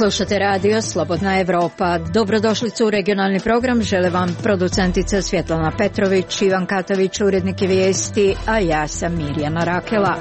Slušate radio Slobodna Evropa. Dobrodošlicu u regionalni program žele vam producentica Svjetlana Petrović, Ivan Katović, urednik vijesti, a ja sam Mirjana Rakela.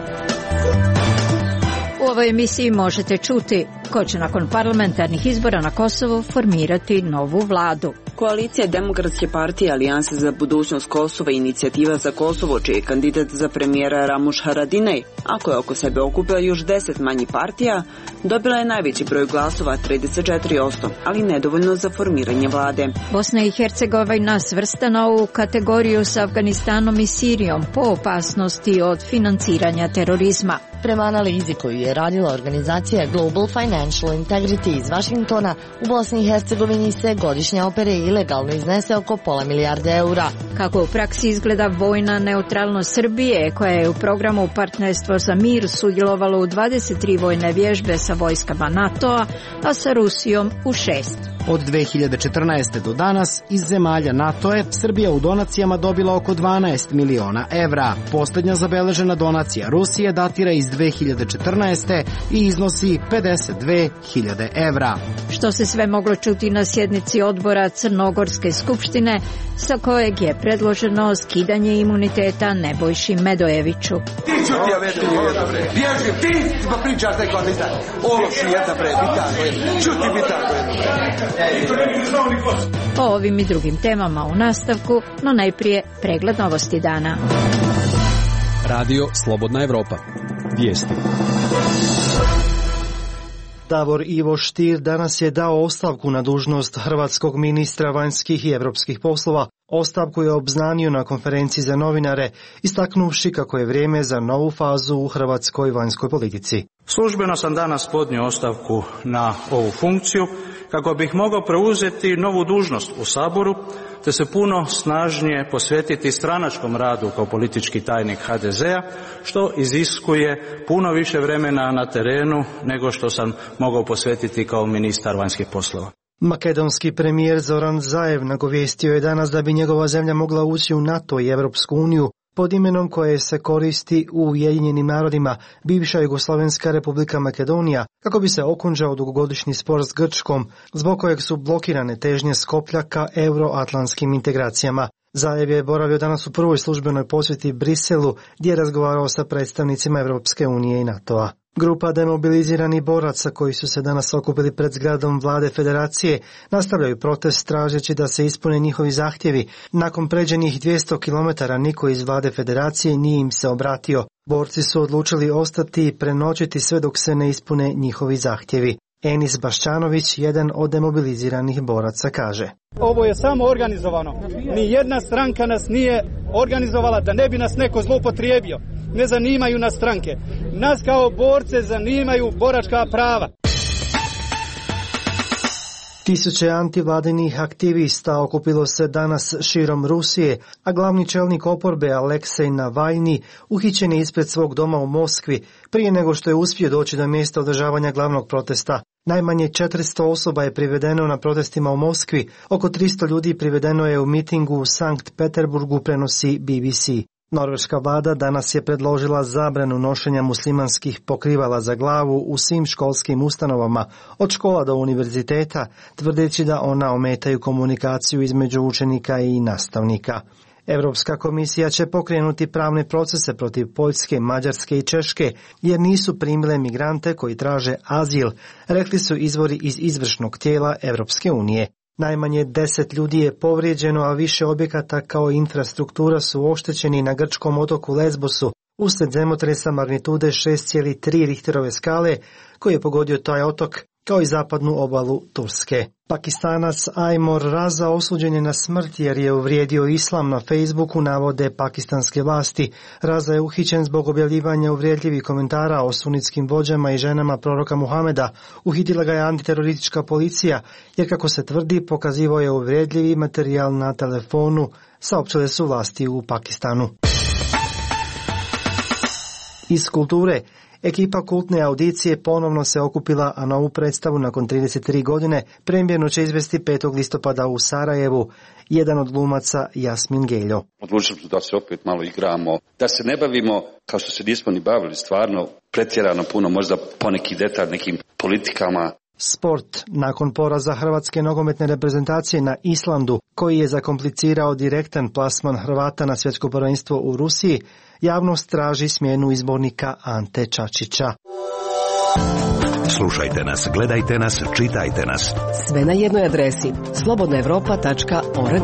U ovoj emisiji možete čuti ko će nakon parlamentarnih izbora na Kosovu formirati novu vladu. Koalicija Demokratske partije Alijanse za budućnost Kosova i Inicijativa za Kosovo, čiji je kandidat za premijera Ramuš Haradinaj, a koja oko sebe okupila još 10 manjih partija, dobila je najveći broj glasova, 34%, ali nedovoljno za formiranje vlade. Bosna i Hercegovina svrstana u kategoriju s Afganistanom i Sirijom po opasnosti od financiranja terorizma. Prema analizi koju je radila organizacija Global Financial Integrity iz Vašingtona, u Bosni i Hercegovini se godišnja opere ilegalno iznese oko £500 milijardi. Kako u praksi izgleda vojna neutralnost Srbije, koja je u programu Partnerstvo za mir sudjelovalo u 23 vojne vježbe sa vojskama NATO-a, a sa Rusijom u 6. Od 2014. do danas iz zemalja NATO je Srbija u donacijama dobila oko 12 miliona evra. Posljednja zabeležena donacija Rusije datira iz 2014. i iznosi 52.000 evra. Što se sve moglo čuti na sjednici odbora Crnogorske skupštine, sa kojeg je predloženo skidanje imuniteta Nebojši Medojeviću. Ti čuti ove bre, bježi, ti pričaš neko nisam. Ovo šijeta bre, bitako je, čuti bitako je. O ovim i drugim temama u nastavku, no najprije pregled novosti dana. Radio Slobodna Evropa. Vijesti. Davor Ivo Stier danas je dao ostavku na dužnost hrvatskog ministra vanjskih i europskih poslova. Ostavku je obznanio na konferenciji za novinare, istaknuvši kako je vrijeme za novu fazu u hrvatskoj vanjskoj politici. Službeno sam danas podnio ostavku na ovu funkciju kako bih mogao preuzeti novu dužnost u Saboru te se puno snažnije posvetiti stranačkom radu kao politički tajnik HDZ-a, što iziskuje puno više vremena na terenu nego što sam mogao posvetiti kao ministar vanjskih poslova. Makedonski premijer Zoran Zaev nagovijestio je danas da bi njegova zemlja mogla ući u NATO i Europsku uniju pod imenom koje se koristi u Ujedinjenim narodima, bivša Jugoslavenska republika Makedonija, kako bi se okončao dugogodišnji spor s Grčkom, zbog kojeg su blokirane težnje Skoplja ka euroatlantskim integracijama. Zaev je boravio danas u prvoj službenoj posjeti Briselu, gdje je razgovarao sa predstavnicima Europske unije i NATO-a. Grupa demobiliziranih boraca koji su se danas okupili pred zgradom vlade federacije nastavljaju protest tražeći da se ispune njihovi zahtjevi. Nakon pređenih 200 km niko iz vlade federacije nije im se obratio. Borci su odlučili ostati i prenoćiti sve dok se ne ispune njihovi zahtjevi. Enis Bašćanović, jedan od demobiliziranih boraca, kaže: Ovo je samo organizovano. Ni jedna stranka nas nije organizovala da ne bi nas neko zloupotrijebio. Ne zanimaju nas stranke. Nas kao borce zanimaju boračka prava. Tisuće antivladinih aktivista okupilo se danas širom Rusije, a glavni čelnik oporbe Aleksej Navalni uhićen je ispred svog doma u Moskvi prije nego što je uspio doći do mjesta održavanja glavnog protesta. Najmanje 400 osoba je privedeno na protestima u Moskvi, oko 300 ljudi privedeno je u mitingu u Sankt Peterburgu, prenosi BBC. Norveška vlada danas je predložila zabranu nošenja muslimanskih pokrivala za glavu u svim školskim ustanovama, od škola do univerziteta, tvrdeći da ona ometaju komunikaciju između učenika i nastavnika. Europska komisija će pokrenuti pravne procese protiv Poljske, Mađarske i Češke, jer nisu primile migrante koji traže azil, rekli su izvori iz izvršnog tijela Europske unije. Najmanje 10 ljudi je povrijeđeno, a više objekata kao infrastruktura su oštećeni na grčkom otoku Lesbosu uslijed zemotresa magnitude 6,3 Richterove skale koji je pogodio taj otok, kao i zapadnu obalu Turske. Pakistanac Ajmor Raza osuđen je na smrt jer je uvrijedio islam na Facebooku, navode pakistanske vlasti. Raza je uhićen zbog objavljivanja uvrijedljivih komentara o sunitskim vođama i ženama proroka Muhameda. Uhitila ga je antiteroristička policija jer, kako se tvrdi, pokazivao je uvrijedljivi materijal na telefonu, saopćile su vlasti u Pakistanu. Iz kulture. Ekipa kultne audicije ponovno se okupila, a novu predstavu nakon 33 godine premijerno će izvesti 5. listopada u Sarajevu. Jedan od glumaca Jasmin Geljo. Odlučili smo da se opet malo igramo, da se ne bavimo, kao što se nismo ni bavili, stvarno pretjerano puno, možda poneki detalj nekim politikama. Sport. Nakon poraza hrvatske nogometne reprezentacije na Islandu, koji je zakomplicirao direktan plasman Hrvata na svjetsko prvenstvo u Rusiji, javnost traži smjenu izbornika Ante Čačića. Slušajte nas, gledajte nas, čitajte nas. Sve na jednoj adresi slobodnaevropa.org.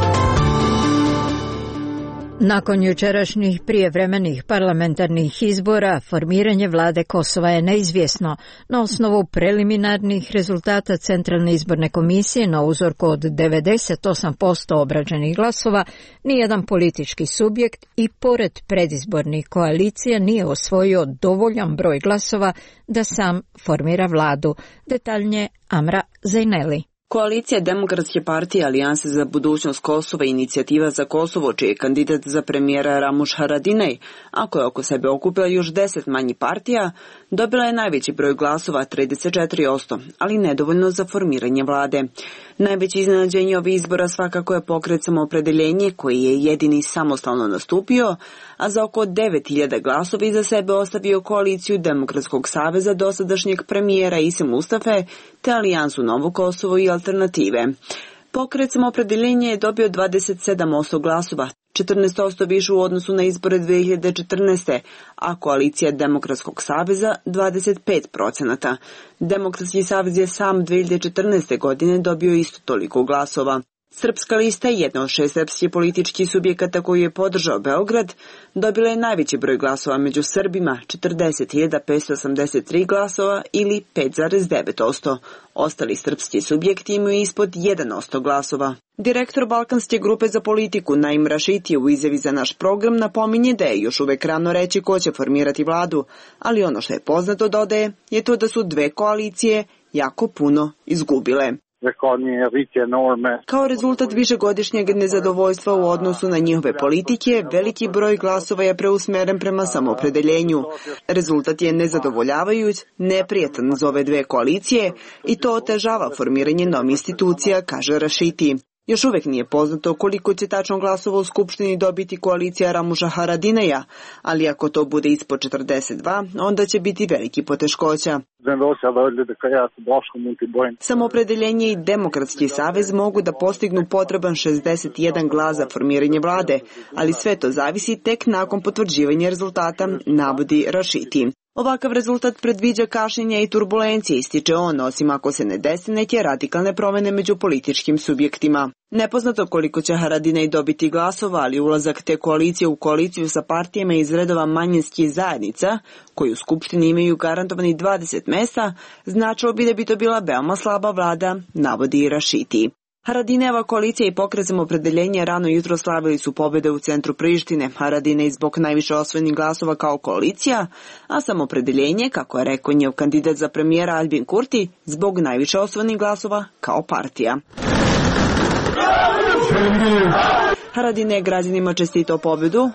Nakon jučerašnjih prijevremenih parlamentarnih izbora, formiranje vlade Kosova je neizvjesno. Na osnovu preliminarnih rezultata Centralne izborne komisije na uzorku od 98% obrađenih glasova, nijedan politički subjekt i pored predizbornih koalicija nije osvojio dovoljan broj glasova da sam formira vladu. Detaljnije Amra Zejneli. Koalicija Demokratske partije Alijanse za budućnost Kosova i Inicijativa za Kosovo, čiji je kandidat za premijera Ramush Haradinaj, ako je oko sebe okupila još 10 manjih partija, dobila je najveći broj glasova, 34%, ali nedovoljno za formiranje vlade. Najveće iznenađenje ovih izbora svakako je Pokret Samoopredeljenje, koji je jedini samostalno nastupio, a za oko 9.000 glasova iza sebe ostavio koaliciju Demokratskog saveza dosadašnjeg premijera Ise Mustafe te Alijansu Novo Kosovo i Alternative. Pokret Samoopredeljenje je dobio 27% glasova, 14% više u odnosu na izbore 2014. a koalicija Demokratskog saveza 25%. Demokratski savez je sam 2014. godine dobio isto toliko glasova. Srpska lista, jedna od 6 srpskih političkih subjekata koju je podržao Beograd, dobila je najveći broj glasova među Srbima, 40.583 glasova ili 5,9%. Ostali srpski subjekti imaju ispod 1% glasova. Direktor Balkanske grupe za politiku Naim Rašiti u izjavi za naš program napominje da je još uvek rano reći ko će formirati vladu, ali ono što je poznato, dodaje, je to da su dve koalicije jako puno izgubile. Kao rezultat višegodišnjeg nezadovoljstva u odnosu na njihove politike, veliki broj glasova je preusmeren prema samoopredeljenju. Rezultat je nezadovoljavajuć, neprijatan za ove dve koalicije i to otežava formiranje novih institucija, kaže Rašiti. Još uvek nije poznato koliko će tačno glasova u Skupštini dobiti koalicija Ramusha Haradinaja, ali ako to bude ispod 42, onda će biti veliki poteškoća. Samoopredeljenje i Demokratski savez mogu da postignu potreban 61 glas za formiranje vlade, ali sve to zavisi tek nakon potvrđivanja rezultata, navodi Rašiti. Ovakav rezultat predviđa kašnjenja i turbulencije, ističe on, osim ako se ne desi neke radikalne promjene među političkim subjektima. Nepoznato koliko će Haradinaj dobiti glasova, ali ulazak te koalicije u koaliciju sa partijama iz redova manjinskih zajednica, koji u Skupštini imaju garantovani 20 mesta, značilo bi da bi to bila veoma slaba vlada, navodi Rašiti. Haradinajeva koalicija i Pokret Samoopredeljenje rano jutro slavili su pobjede u centru Prištine. Haradinaj zbog najviše osvojenih glasova kao koalicija, a Samoopredeljenje, kako je rekao njegov kandidat za premijera Albin Kurti, zbog najviše osvojenih glasova kao partija. Haradinaj je građanima čestitao pobjedu.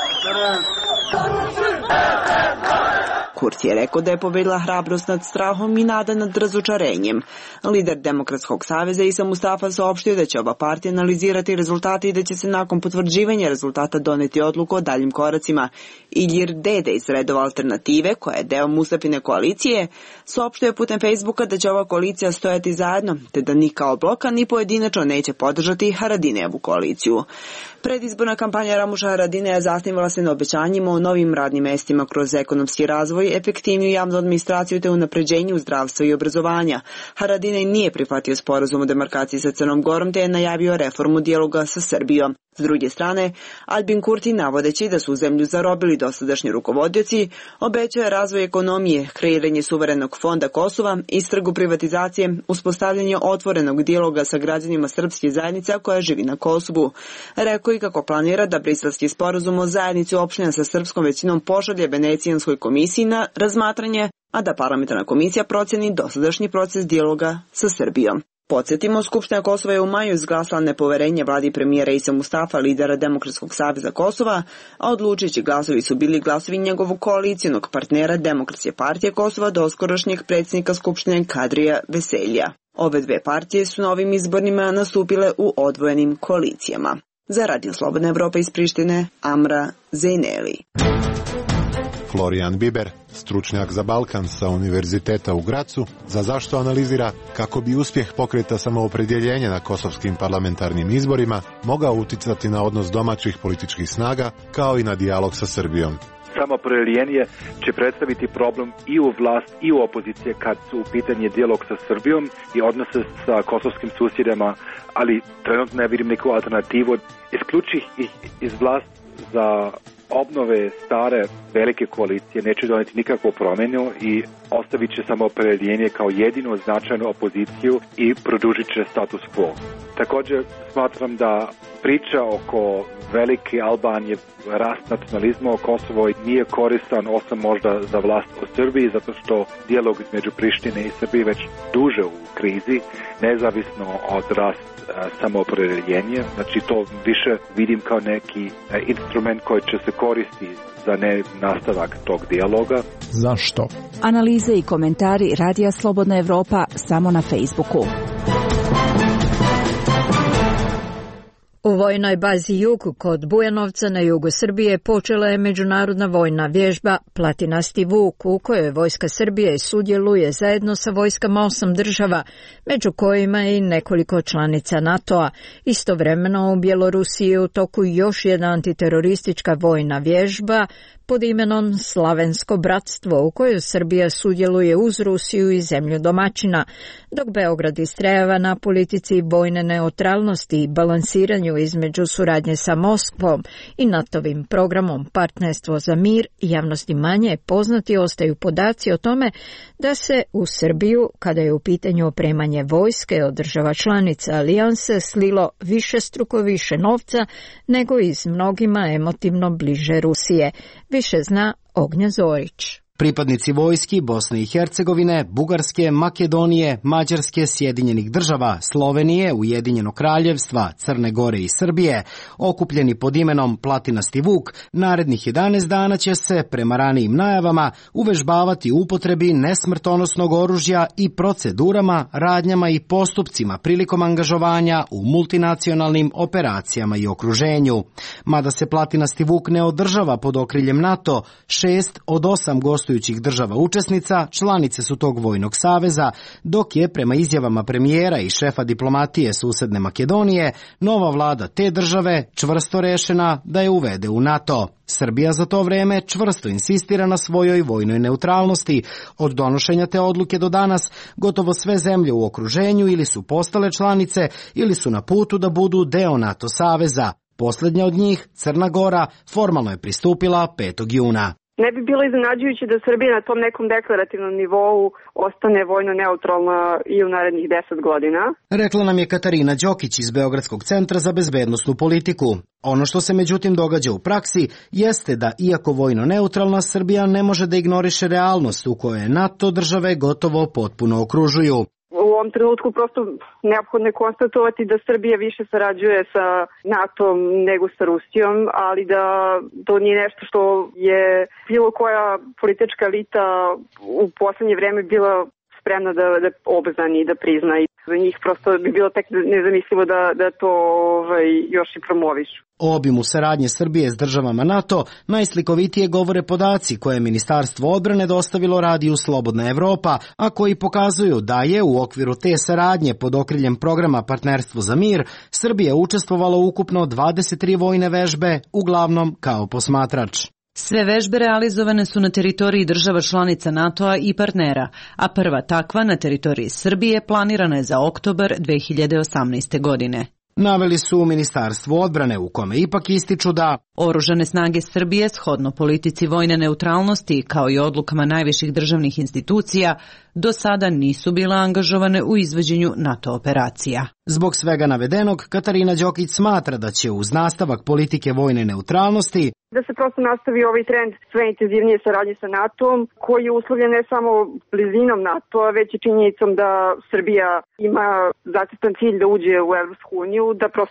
Kurti je rekao da je pobedila hrabrost nad strahom i nada nad razočarenjem. Lider Demokratskog saveza Isa Mustafa saopštio da će ova partija analizirati rezultate i da će se nakon potvrđivanja rezultata doneti odluku o daljim koracima. Ilir Dede iz redova Alternative, koja je deo Mustafine koalicije, saopštio je putem Facebooka da će ova koalicija stojati zajedno, te da ni kao bloka ni pojedinačno neće podržati Haradinajevu koaliciju. Predizborna kampanja Ramusha Haradinaja zasnivala se na obećanjima o novim radnim mestima kroz ekonomski razvoj, efektivniju javnu administraciju te unapređenju zdravstva i obrazovanja. Haradinaj nije prihvatio sporazum o demarkaciji sa Crnom Gorom te je najavio reformu dijaloga sa Srbijom. S druge strane, Albin Kurti, navodeći da su zemlju zarobili dosadašnji rukovodioci, obećao razvoj ekonomije, kreiranje suverenog fonda Kosova, istragu privatizacije, uspostavljanje otvorenog dijaloga sa građanima srpske zajednice koja živi na Kosovu. Rekao i kako planira da briselski sporazum o zajednici opština sa srpskom većinom pošalje Venecijanskoj komisiji na razmatranje, a da parlamentarna komisija proceni dosadašnji proces dijaloga sa Srbijom. Podsjetimo, Skupština Kosova je u maju izglasala nepoverenje vladi premijera Ise Mustafa, lidera Demokratskog saveza Kosova, a odlučujući glasovi su bili glasovi njegovog koalicijonog partnera Demokratske partije Kosova, doskorašnjeg predsjednika Skupštine Kadrija Veseljija. Ove dve partije su na ovim izbornima nastupile u odvojenim koalicijama. Za Radio Slobodna Evropa iz Prištine, Amra Zejneli. Florian Biber, stručnjak za Balkan sa Univerziteta u Gracu, za zašto analizira kako bi uspjeh pokreta samoopredjeljenja na kosovskim parlamentarnim izborima mogao uticati na odnos domaćih političkih snaga kao i na dijalog sa Srbijom. Samoopredjeljenje će predstaviti problem i u vlast i u opozicije kad su u pitanje dijalog sa Srbijom i odnose sa kosovskim susjedama, ali trenutno ne vidim neku alternativu. Isključih ih iz vlast za obnove stare velike koalicije neće doneti nikakvu promjenu i ostavit će samoopredjeljenje kao jedinu značajnu opoziciju i produžit će status quo. Također smatram da priča oko velike Albanije, rast nacionalizma o Kosovo nije koristan osim možda za vlast u Srbiji, zato što dijalog između Prištine i Srbije već duže u krizi, nezavisno od rast samoopredjeljenja. Znači to više vidim kao neki instrument koji će se koristiti za ne nastavak tog dijaloga. Zašto? Analize i komentari Radija Slobodna Evropa samo na Facebooku. U vojnoj bazi Jug kod Bujanovca na jugu Srbije počela je međunarodna vojna vježba Platinasti Vuk, u kojoj vojska Srbije sudjeluje zajedno sa vojskama 8 država, među kojima je i nekoliko članica NATO-a. Istovremeno u Bjelorusiji je u toku još jedna antiteroristička vojna vježba pod imenom Slavensko bratstvo, u kojoj Srbija sudjeluje uz Rusiju i zemlju domaćina, dok Beograd istrajava na politici vojne neutralnosti i balansiranju između suradnje sa Moskvom i NATO-vim programom Partnerstvo za mir, javnosti manje poznati ostaju podaci o tome da se u Srbiju, kada je u pitanju opremanje vojske od država članica alijanse, slilo višestruko više novca nego iz mnogima emotivno bliže Rusije. Više zna Ognja Zorić. Pripadnici vojski Bosne i Hercegovine, Bugarske, Makedonije, Mađarske, Sjedinjenih država, Slovenije, Ujedinjenog kraljevstva, Crne Gore i Srbije, okupljeni pod imenom Platinasti Vuk, narednih 11 dana će se, prema ranijim najavama, uvežbavati u upotrebi nesmrtonosnog oružja i procedurama, radnjama i postupcima prilikom angažovanja u multinacionalnim operacijama i okruženju. Mada se Platinasti Vuk ne održava pod okriljem NATO, 6 od 8 gostujućih država učesnica članice su tog vojnog saveza, dok je prema izjavama premijera i šefa diplomatije susedne Makedonije nova vlada te države čvrsto rešena da je uvede u NATO. Srbija za to vreme čvrsto insistira na svojoj vojnoj neutralnosti. Od donošenja te odluke do danas gotovo sve zemlje u okruženju ili su postale članice ili su na putu da budu deo NATO saveza. Posljednja od njih, Crna Gora, formalno je pristupila 5. juna. Ne bi bilo iznenađujuće da Srbija na tom nekom deklarativnom nivou ostane vojno neutralna i u narednih 10 godina. Rekla nam je Katarina Đokić iz Beogradskog centra za bezbednosnu politiku. Ono što se međutim događa u praksi jeste da, iako vojno neutralna, Srbija ne može da ignoriše realnost u kojoj NATO države gotovo potpuno okružuju. U ovom trenutku prosto neophodno je konstatovati da Srbija više sarađuje sa NATO-om nego sa Rusijom, ali da to nije nešto što je bilo koja politička elita u poslednje vreme bila spremna da obznani i da prizna. I za njih prosto bi bilo tek nezamislivo da to još i promovišu. O obimu saradnje Srbije s državama NATO najslikovitije govore podaci koje je Ministarstvo odbrane dostavilo Radiju Slobodna Evropa, a koji pokazuju da je u okviru te saradnje pod okriljem programa Partnerstvo za mir Srbija učestvovala ukupno 23 vojne vežbe, uglavnom kao posmatrač. Sve vežbe realizovane su na teritoriji država članica NATO-a i partnera, a prva takva na teritoriji Srbije planirana je za oktobar 2018. godine. Naveli su u Ministarstvu odbrane, u kome ipak ističu da Oružane snage Srbije, shodno politici vojne neutralnosti kao i odlukama najviših državnih institucija, do sada nisu bile angažovane u izvođenju NATO operacija. Zbog svega navedenog, Katarina Đokić smatra da će uz nastavak politike vojne neutralnosti da se prosto nastavi ovaj trend sve intenzivnije saradnje sa NATO-om, koji je uslovljen ne samo blizinom NATO-a, već i činjenicom da Srbija ima zacrtan cilj da uđe u Evropsku uniju, da prosto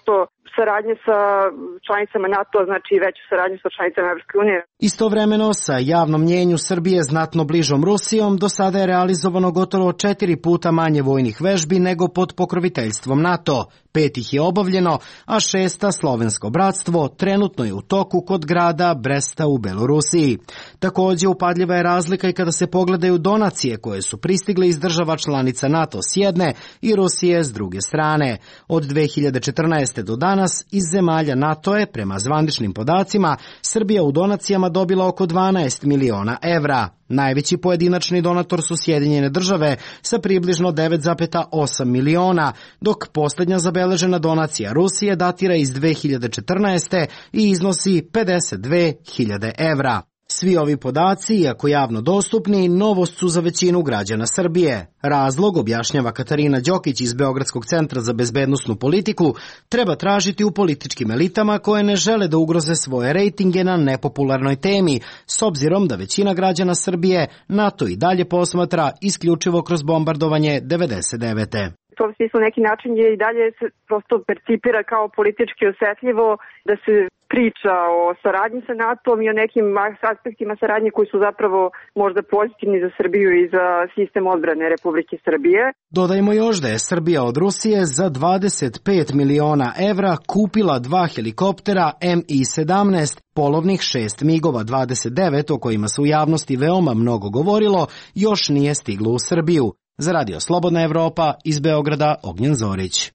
saradnje sa članicama NATO, znači veću saradnju sa članicama Evropske unije. Istovremeno sa javnom mnjenju Srbije znatno bližom Rusijom do sada je realizovano gotovo 4 puta manje vojnih vežbi nego pod pokroviteljstvom NATO. 5 ih je obavljeno, a 6. Slovensko bratstvo trenutno je u toku kod grada Bresta u Belorusiji. Također upadljiva je razlika i kada se pogledaju donacije koje su pristigle iz država članica NATO s jedne i Rusije s druge strane. Od 2014. do danas iz zemalja NATO je, prema zvaničnim podacima, Srbija u donacijama dobila oko 12 miliona evra. Najveći pojedinačni donator su Sjedinjene države sa približno 9,8 miliona, dok posljednja zabeležena donacija Rusije datira iz 2014. i iznosi 52.000 evra. Svi ovi podaci, iako javno dostupni, novost su za većinu građana Srbije. Razlog, objašnjava Katarina Đokić iz Beogradskog centra za bezbednosnu politiku, treba tražiti u političkim elitama koje ne žele da ugroze svoje rejtinge na nepopularnoj temi, s obzirom da većina građana Srbije NATO i dalje posmatra isključivo kroz bombardovanje 99. U tom smislu neki način je i dalje se prosto percipira kao politički osjetljivo da se priča o saradnji sa NATO-om i o nekim aspektima saradnje koji su zapravo možda pozitivni za Srbiju i za sistem odbrane Republike Srbije. Dodajmo još da je Srbija od Rusije za 25 miliona evra kupila 2 helikoptera Mi-17, polovnih 6 MiG-ova 29 o kojima se u javnosti veoma mnogo govorilo, još nije stiglo u Srbiju. Za Radio Slobodna Evropa, iz Beograda, Ognjen Zorić.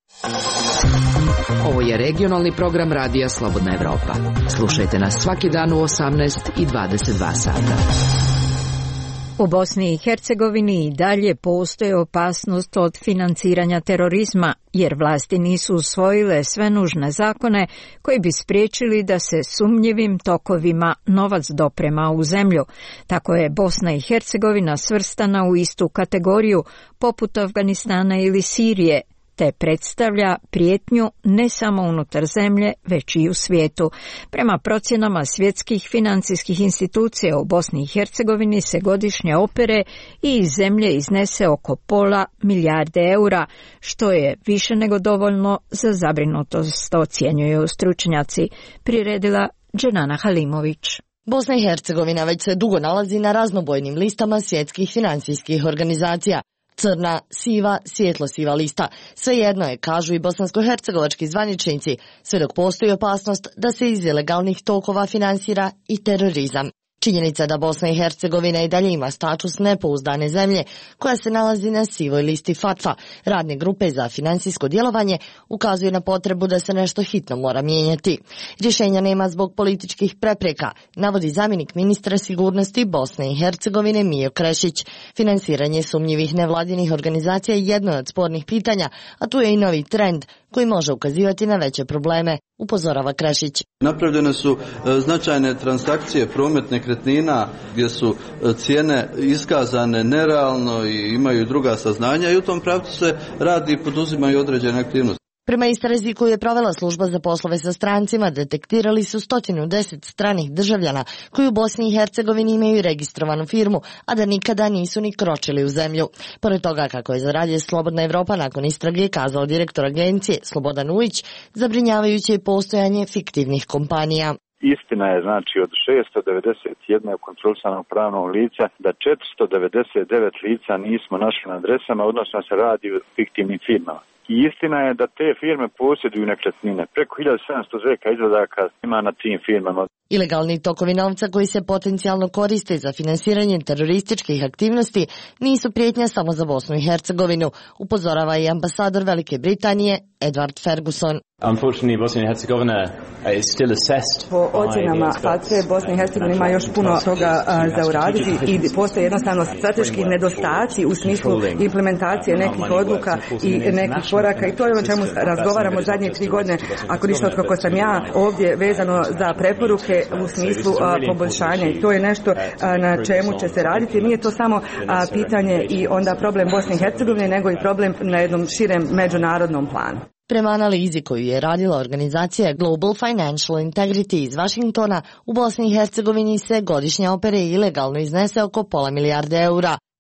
Ovo je regionalni program Radija Slobodna Evropa. Slušajte nas svaki dan u 18 i 22 sata. U Bosni i Hercegovini i dalje postoji opasnost od financiranja terorizma, jer vlasti nisu usvojile sve nužne zakone koji bi spriječili da se sumnjivim tokovima novac doprema u zemlju. Tako je Bosna i Hercegovina svrstana u istu kategoriju, poput Afganistana ili Sirije, te predstavlja prijetnju ne samo unutar zemlje, već i u svijetu. Prema procjenama svjetskih financijskih institucija u Bosni i Hercegovini se godišnje opere i iz zemlje iznese oko £0,5 milijarde eura, što je više nego dovoljno za zabrinutost, ocjenjuju stručnjaci, priredila Dženana Halimović. Bosna i Hercegovina već se dugo nalazi na raznobojnim listama svjetskih financijskih organizacija. Crna, siva, svjetlo-siva lista. Svejedno je, kažu i bosansko-hercegovački zvaničnici, sve dok postoji opasnost da se iz ilegalnih tokova finansira i terorizam. Činjenica da Bosna i Hercegovina i dalje ima status nepouzdane zemlje, koja se nalazi na sivoj listi FATFA, radne grupe za financijsko djelovanje, ukazuje na potrebu da se nešto hitno mora mijenjati. Rješenja nema zbog političkih prepreka, navodi zamjenik ministra sigurnosti Bosne i Hercegovine Mijo Krešić. Finansiranje sumnjivih nevladinih organizacija je jedno od spornih pitanja, a tu je i novi trend koji može ukazivati na veće probleme, upozorava Krešić. Napravljene su značajne transakcije, promet nekretnina gdje su cijene iskazane nerealno i imaju druga saznanja i u tom pravcu se radi i poduzimaju određene aktivnosti. Prema istrazi koju je provela služba za poslove sa strancima, detektirali su 110 stranih državljana koji u Bosni i Hercegovini imaju registrovanu firmu, a da nikada nisu ni kročili u zemlju. Pored toga, kako je za Radio Slobodna Evropa nakon istrage kazao direktor agencije Slobodan Ujić, zabrinjavajuće je postojanje fiktivnih kompanija. Istina je, znači, od 691 kontrolisanog pravnog lica da 499 lica nismo našli na adresama, odnosno se radi o fiktivnim firmama. I istina je da te firme posjeduju nekretnine. Preko 1700 zveka izvadaka ima na tim firmama. Ilegalni tokovi novca koji se potencijalno koriste za finansiranje terorističkih aktivnosti nisu prijetnja samo za Bosnu i Hercegovinu, upozorava i ambasador Velike Britanije Edward Ferguson. Po ocjenama FATFE, Bosna i Hercegovina ima još puno toga za uraditi i postoje jednostavno strateški nedostaci u smislu implementacije nekih odluka i nekih koraka i to je o čemu razgovaramo zadnje 3 godine, ako ništa od kako sam ja ovdje vezano za preporuke u smislu poboljšanja i to je nešto na čemu će se raditi. Nije to samo pitanje i onda problem Bosne i Hercegovine, nego i problem na jednom širem međunarodnom planu. Prema analizi koju je radila organizacija Global Financial Integrity iz Vašingtona, u Bosni i Hercegovini se godišnje opere ilegalno iznese oko £0,5 milijarde eura.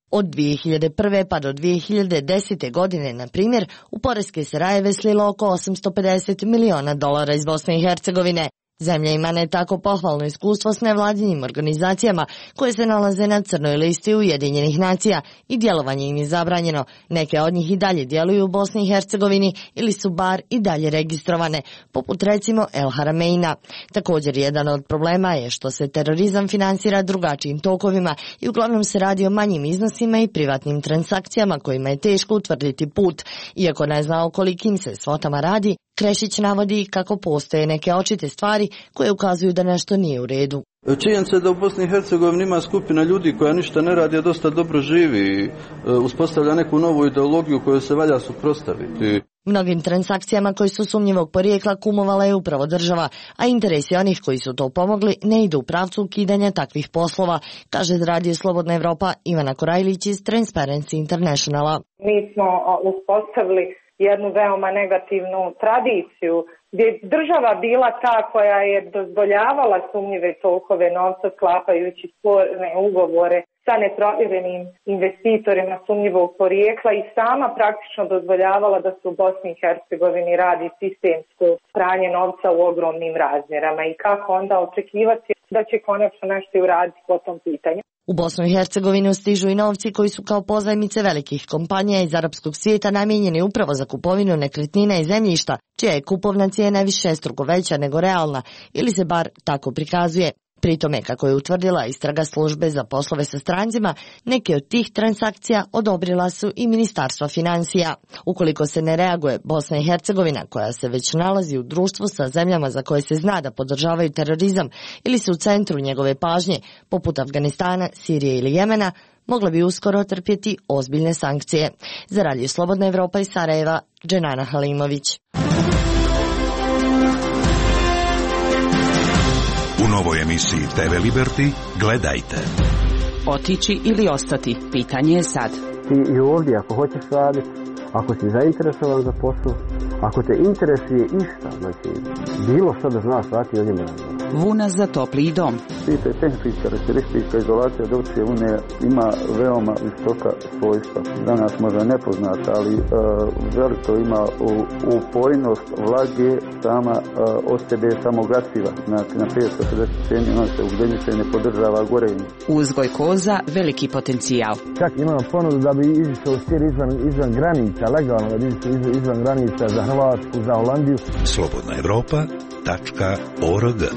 Od 2001. pa do 2010. godine, na primjer, u poreske se rajeve slilo oko $850 miliona iz Bosne i Hercegovine. Zemlja ima ne tako pohvalno iskustvo s nevladinim organizacijama koje se nalaze na crnoj listi Ujedinjenih nacija i djelovanje im je zabranjeno. Neke od njih i dalje djeluju u Bosni i Hercegovini ili su bar i dalje registrovane, poput recimo El Harameina. Također jedan od problema je što se terorizam finansira drugačijim tokovima i uglavnom se radi o manjim iznosima i privatnim transakcijama kojima je teško utvrditi put. Iako ne zna o kolikim se svotama radi, Krešić navodi kako postoje neke očite stvari koje ukazuju da nešto nije u redu. Činjenica je da u Bosni i Hercegovini ima skupina ljudi koja ništa ne radi, a dosta dobro živi i uspostavlja neku novu ideologiju koju se valja suprotstaviti. Mnogim transakcijama koji su sumnjivog porijekla kumovala je upravo država, a interesi onih koji su to pomogli ne idu u pravcu ukidanja takvih poslova, kaže Radio Slobodna Evropa Ivana Korajlić iz Transparency Internationala. Mi smo uspostavili jednu veoma negativnu tradiciju gdje je država bila ta koja je dozvoljavala sumnjive tokove novca sklapajući sporne ugovore sa neprovjerenim investitorima sumnjivog porijekla i sama praktično dozvoljavala da se u Bosni i Hercegovini radi sistemsko pranje novca u ogromnim razmjerama i kako onda očekivati da će konačno nešto i uraditi po tom pitanju. U Bosnu i Hercegovinu stižu i novci koji su kao pozajmice velikih kompanija iz arapskog svijeta namijenjeni upravo za kupovinu nekretnina i zemljišta, čija je kupovna cijena višestruko veća nego realna, ili se bar tako prikazuje. Pri tome, kako je utvrdila istraga službe za poslove sa strancima, neke od tih transakcija odobrila su i Ministarstva financija. Ukoliko se ne reaguje, Bosna i Hercegovina, koja se već nalazi u društvu sa zemljama za koje se zna da podržavaju terorizam ili su u centru njegove pažnje, poput Afganistana, Sirije ili Jemena, mogla bi uskoro trpjeti ozbiljne sankcije. Za Radio Slobodna Evropa iz Sarajeva, Dženana Halimović. U novoj emisiji TV Liberty gledajte. Otići ili ostati, pitanje je sad. Ti i ovdje ako hoćeš raditi, ako si zainteresovan za posao, ako te interesuje išta, znači bilo što da znaš raditi ovdje ne raditi. Vuna za topliji dom. Tehnička karakteristika izolacija drvske vune ima veoma visoka svojstva. Danas možda nepoznata, ali veliko ima upojnost vlage sama od sebe samogasiva. Znači na 560 cm on se u zemljište ne podržava gorenje. Uzgoj koza, veliki potencijal. Čak imamo ponudu da bi izišao sir izvan granica, legalno da bi izišao izvan granica za Hrvatsku, za Holandiju. Slobodna Evropa.org.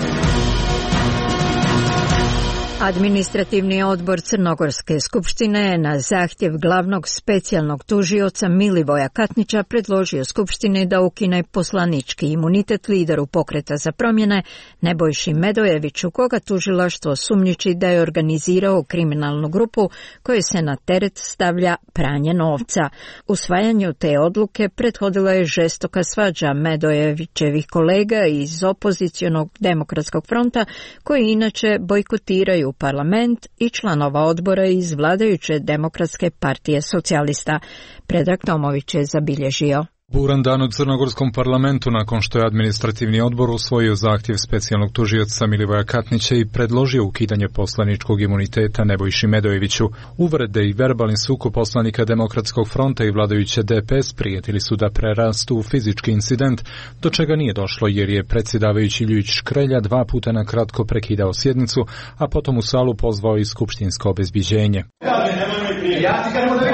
Administrativni odbor Crnogorske skupštine je na zahtjev glavnog specijalnog tužioca Milivoja Katnića predložio skupštini da ukine poslanički imunitet lideru Pokreta za promjene Nebojši Medojeviću, koga tužilaštvo sumnjiči da je organizirao kriminalnu grupu kojoj se na teret stavlja pranje novca. Usvajanju te odluke prethodila je žestoka svađa Medojevićevih kolega iz opozicionog Demokratskog fronta, koji inače bojkotiraju parlament, i članova odbora iz vladajuće Demokratske partije socijalista. Predrag Tomović je zabilježio. Buran dan u crnogorskom parlamentu nakon što je administrativni odbor usvojio zahtjev specijalnog tužioca Milivoja Katnića i predložio ukidanje poslaničkog imuniteta Nebojši Medojeviću. Uvrede i verbalni sukob poslanika Demokratskog fronta i vladajuće DPS prijetili su da prerastu u fizički incident, do čega nije došlo jer je predsjedavajući Ljujić Škrelja 2 puta na kratko prekidao sjednicu, a potom u salu pozvao i skupštinsko obezbiđenje. Ja ti kažem da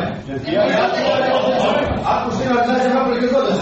ako se nam znači kako je godina.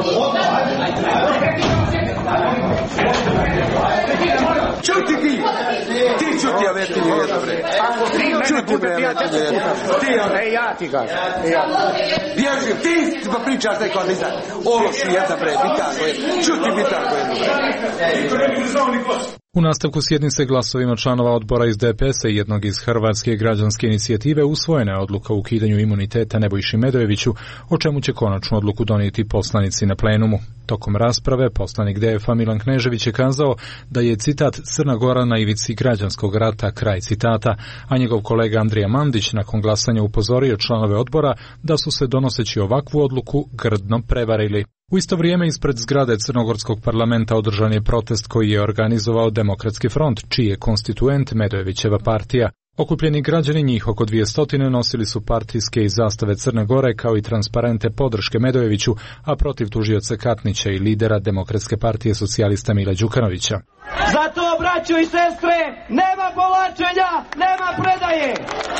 Čuti ti! Ti čuti, a veti mi jedno bre. Čuti bre, a veti mi jedno. Ti, a ja ti kažem. Bježi, ti pa pričaš neko, ne znam. Ološi jedna bre, bitako je. Čuti bitako jedno bre. U nastavku sjednice glasovima članova odbora iz DPS-a i jednog iz Hrvatske građanske inicijative usvojena je odluka o ukidanju imuniteta Nebojši Medojeviću, o čemu će konačnu odluku donijeti poslanici na plenumu. Tokom rasprave poslanik DF-a Milan Knežević je kazao da je citat Crna Gora na ivici građanskog rata, kraj citata, a njegov kolega Andrija Mandić nakon glasanja upozorio članove odbora da su se donoseći ovakvu odluku grdno prevarili. U isto vrijeme ispred zgrade Crnogorskog parlamenta održan je protest koji je organizovao Demokratski front, čiji je konstituent Medojevićeva partija. Okupljeni građani, njih oko 200, nosili su partijske i zastave Crne Gore kao i transparente podrške Medojeviću, a protiv tužioca Katnića i lidera Demokratske partije socijalista Mila Đukanovića. Zato, braćo i sestre, nema povlačenja, nema predaje.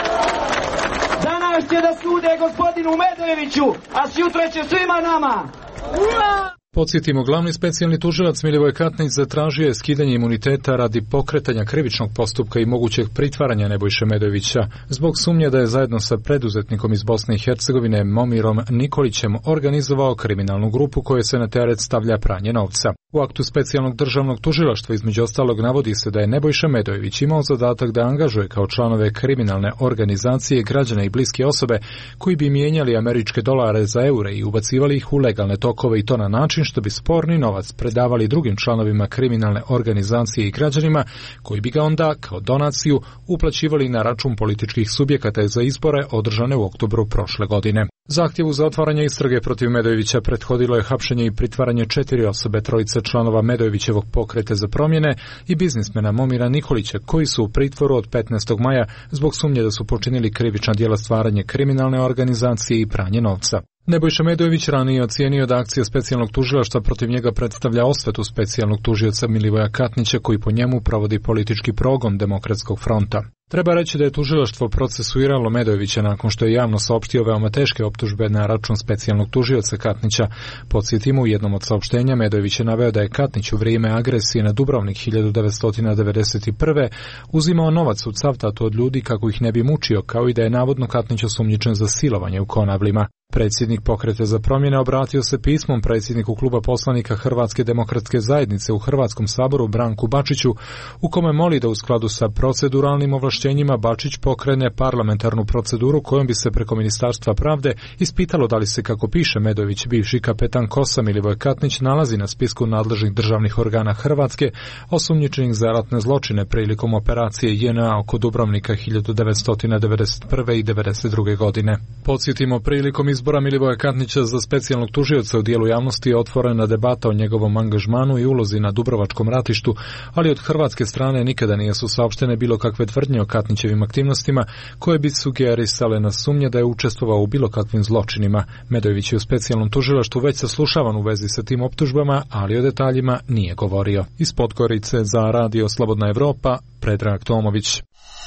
Danas će da sude gospodinu Medojeviću, a sutra će svima nama. Podsjetimo, glavni specijalni tužilac Milivoj Katnić zatražio je skidanje imuniteta radi pokretanja krivičnog postupka i mogućeg pritvaranja Nebojše Medojevića zbog sumnje da je zajedno sa preduzetnikom iz Bosne i Hercegovine Momirom Nikolićem organizovao kriminalnu grupu koja se na teret stavlja pranje novca. U aktu specijalnog državnog tužilaštva između ostalog navodi se da je Nebojša Medojević imao zadatak da angažuje kao članove kriminalne organizacije građane i bliske osobe koji bi mijenjali američke dolare za eure i ubacivali ih u legalne tokove i to na način što bi sporni novac predavali drugim članovima kriminalne organizacije i građanima koji bi ga onda kao donaciju uplaćivali na račun političkih subjekata za izbore održane u oktobru prošle godine. Zahtjevu za otvaranje istrage protiv Medojevića prethodilo je hapšenje i pritvaranje 4 osobe, 3 članova Medojevićevog pokreta za promjene i biznismena Momira Nikolića, koji su u pritvoru od 15. maja zbog sumnje da su počinili krivična djela stvaranje kriminalne organizacije i pranje novca. Nebojša Medojević ranije ocijenio da akcija specijalnog tužilaštva protiv njega predstavlja osvetu specijalnog tužioca Milivoja Katnića koji po njemu provodi politički progon Demokratskog fronta. Treba reći da je tužilaštvo procesuiralo Medojevića nakon što je javno saopštio veoma teške optužbe na račun specijalnog tužioca Katnića. Podsjetimo, u jednom od saopštenja Medojević je naveo da je Katnić u vrijeme agresije na Dubrovnik 1991. uzimao novac u Cavtatu od ljudi kako ih ne bi mučio, kao i da je navodno Katnić osumnjičen za silovanje u Konavlima. Predsjednik Pokreta za promjene obratio se pismom predsjedniku kluba poslanika Hrvatske demokratske zajednice u Hrvatskom saboru Branku Bačiću, u kome moli da u skladu sa proceduralnim ovlaštenjima Bačić pokrene parlamentarnu proceduru kojom bi se preko Ministarstva pravde ispitalo da li se, kako piše Medojević, bivši kapetan KOS-a Milivoj Katnić nalazi na spisku nadležnih državnih organa Hrvatske osumnjičenih za ratne zločine prilikom operacije JNA oko Dubrovnika 1991. i 1992. godine. Podsjetimo, prilikom izbora Milivoja Katnića za specijalnog tužioca u dijelu javnosti je otvorena debata o njegovom angažmanu i ulozi na Dubrovačkom ratištu, ali od hrvatske strane nikada nije su saopštene bilo kakve tvrdnje o Katnićevim aktivnostima koje bi sugerisale na sumnje da je učestvovao u bilo kakvim zločinima. Medojević je u specijalnom tužilaštvu već saslušavan u vezi sa tim optužbama, ali o detaljima nije govorio. Iz Podgorice za Radio Slobodna Evropa, Predrag Tomović.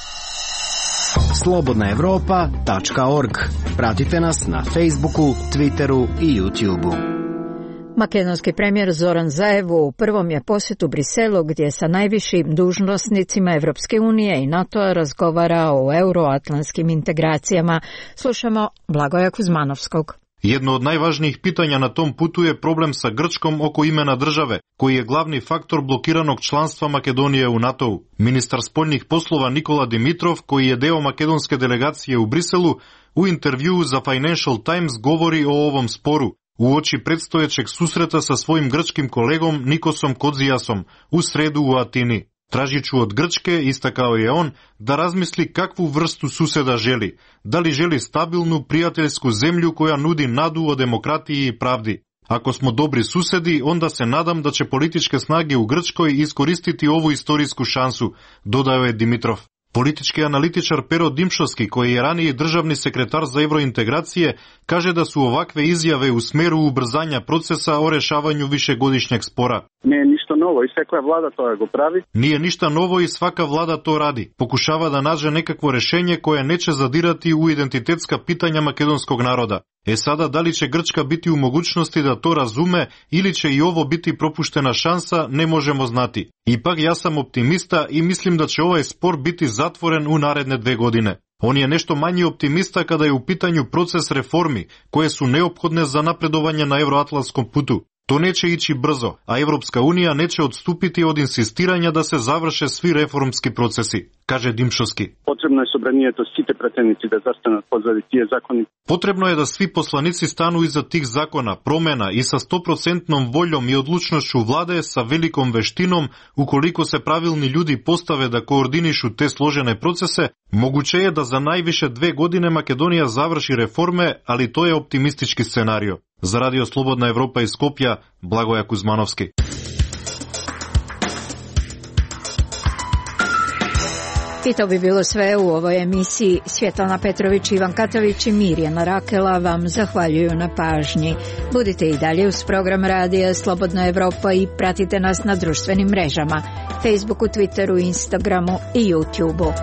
slobodnaevropa.org. Pratite nas na Facebooku, Twitteru i YouTubeu. Makedonski premijer Zoran Zaev u prvom je posjetu Briselu gdje sa najvišim dužnosnicima Evropske unije i NATO-a razgovara o euroatlantskim integracijama. Slušamo Blagoja Kuzmanovskog. Jedno od najvažnijih pitanja na tom putu je problem sa Grčkom oko imena države, koji je glavni faktor blokiranog članstva Makedonije u NATO-u. Ministar spoljnih poslova Nikola Dimitrov, koji je deo makedonske delegacije u Briselu, u intervjuu za Financial Times govori o ovom sporu uoči predstojećeg susreta sa svojim grčkim kolegom Nikosom Kodzijasom u sredu u Atini. Tražiću od Grčke, istakao je on, da razmisli kakvu vrstu suseda želi. Da li želi stabilnu, prijateljsku zemlju koja nudi nadu o demokratiji i pravdi. Ako smo dobri susedi, onda se nadam da će političke snage u Grčkoj iskoristiti ovu istorijsku šansu, dodao je Dimitrov. Politički analitičar Pero Dimšovski, koji je raniji državni sekretar za evrointegracije, kaže da su ovakve izjave u smeru ubrzanja procesa o rešavanju višegodišnjeg spora. Nije ništa novo i svaka vlada to go pravi. Nije ništa novo i svaka vlada to radi. Pokušava da nađe nekakvo rešenje koje neće zadirati u identitetska pitanja makedonskog naroda. Sada, da li će Grčka biti u mogućnosti da to razume ili će i ovo biti propuštena šansa, ne možemo znati. Ipak ja sam optimista i mislim da će ovaj spor biti zatvoren u naredne 2 godine. On je nešto manji optimista kada je u pitanju proces reformi koje su neophodne za napredovanje na euroatlantskom putu. To neće ići brzo, a Evropska unija neće odstupiti od insistiranja da se završe svi reformski procesi, kaže Dimšovski. Potrebno je sobranijetost site pretenici da zastanu pozvali tije zakoni. Potrebno je da svi poslanici stanu iza tih zakona, promjena i sa 100% voljom i odlučnošću vlade sa velikom veštinom, ukoliko se pravilni ljudi postave da koordinišu te složene procese, moguće je da za najviše 2 godine Makedonija završi reforme, ali to je optimistički scenario. Za Radio Slobodna Evropa iz Skopja, Blagoja Kuzmanovski. I to bi bilo sve u ovoj emisiji. Svjetlana Petrović, Ivan Katavić i Mirjana Rakela vam zahvaljuju na pažnji. Budite i dalje uz program Radija Slobodna Evropa i pratite nas na društvenim mrežama, Facebooku, Twitteru, Instagramu i YouTubeu.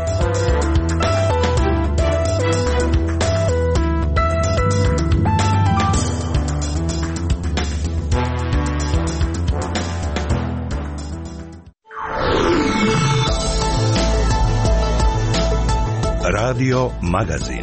Radio Magazin.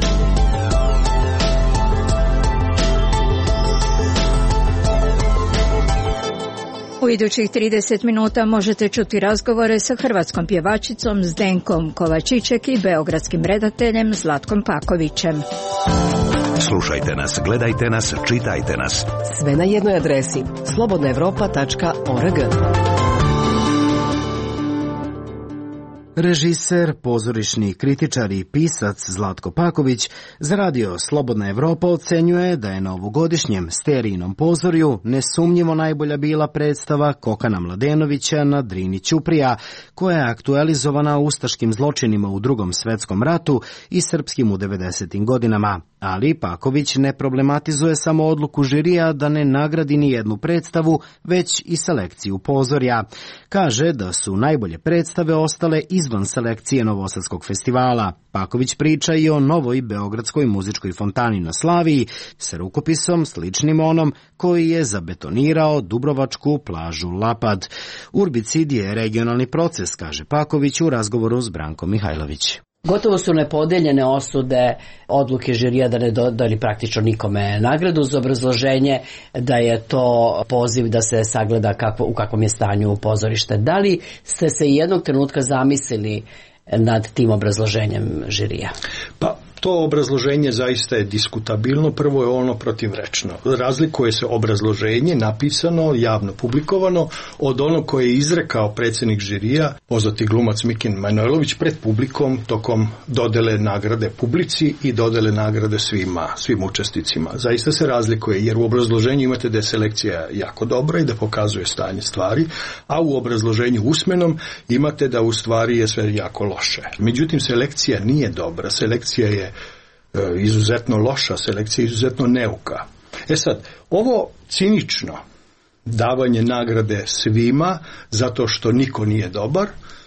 U idućih 30 minuta možete čuti razgovore sa hrvatskom pjevačicom Zdenkom Kovačiček i beogradskim redateljem Zlatkom Pakovićem. Slušajte nas, gledajte nas, čitajte nas. Sve na jednoj adresi slobodnaevropa.org. Režiser, pozorišni kritičar i pisac Zlatko Paković za radio Slobodna Evropa ocenjuje da je na ovogodišnjem Sterijinom pozorju nesumnjivo najbolja bila predstava Kokana Mladenovića na Drini Ćuprija, koja je aktualizovana ustaškim zločinima u Drugom svetskom ratu i srpskim u 90. godinama. Ali Paković ne problematizuje samo odluku žirija da ne nagradi ni jednu predstavu, već i selekciju pozorja. Kaže da su najbolje predstave ostale izvan selekcije Novosadskog festivala. Paković priča i o novoj beogradskoj muzičkoj fontani na Slaviji sa rukopisom sličnim onom koji je zabetonirao dubrovačku plažu Lapad. Urbicid je regionalni proces, kaže Paković u razgovoru s Brankom Mihajlović. Gotovo su nepodeljene osude odluke žirija da ne dodali praktično nikome nagradu uz obrazloženje da je to poziv da se sagleda u kakvom je stanju pozorište. Da li ste se jednog trenutka zamislili nad tim obrazloženjem žirija? Pa to obrazloženje zaista je diskutabilno. Prvo je ono protivrečno. Razlikuje se obrazloženje napisano, javno publikovano, od onog koje je izrekao predsjednik žirija, poznati glumac Mikin Manojlović, pred publikom tokom dodele nagrade publici i dodele nagrade svim učesnicima. Zaista se razlikuje, jer u obrazloženju imate da je selekcija jako dobra i da pokazuje stanje stvari, a u obrazloženju usmenom imate da u stvari je sve jako loše. Međutim, selekcija nije dobra. Selekcija je izuzetno loša, selekcija je izuzetno neuka. Sad, ovo cinično davanje nagrade svima zato što niko nije dobar,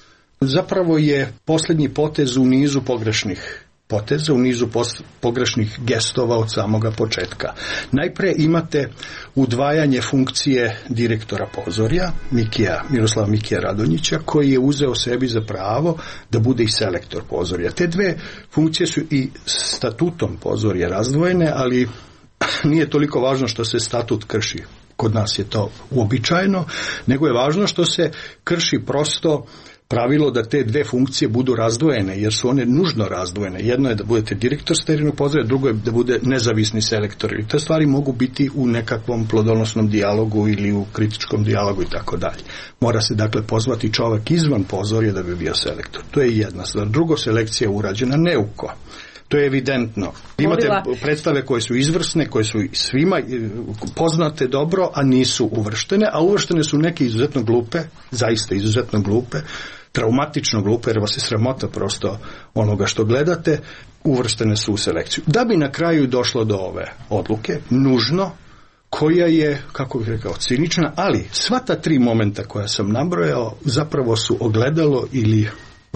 zapravo je posljednji potez u nizu pogrešnih poteza, u nizu pogrešnih gestova od samoga početka. Najpre imate udvajanje funkcije direktora pozorja, Miroslava Mikija Radonjića, koji je uzeo sebi za pravo da bude i selektor pozorja. Te dve funkcije su i statutom pozorja razdvojene, ali nije toliko važno što se statut krši. Kod nas je to uobičajeno, nego je važno što se krši prosto pravilo da te dve funkcije budu razdvojene, jer su one nužno razdvojene. Jedno je da budete direktor Sterijinog pozorja, drugo je da bude nezavisni selektor. I te stvari mogu biti u nekakvom plodonosnom dijalogu ili u kritičkom dijalogu i tako dalje. Mora se dakle pozvati čovjek izvan pozorja da bi bio selektor. To je jedna stvar. Drugo, selekcija je urađena neuko. To je evidentno. Imate predstave koje su izvrsne, koje su svima poznate dobro, a nisu uvrštene, a uvrštene su neke izuzetno glupe, zaista izuzetno glupe, traumatično glupe, jer vas je sramota prosto onoga što gledate, uvrštene su u selekciju. Da bi na kraju došlo do ove odluke, nužno, koja je, kako bih rekao, cinična, ali sva ta tri momenta koja sam nabrojao zapravo su ogledalo ili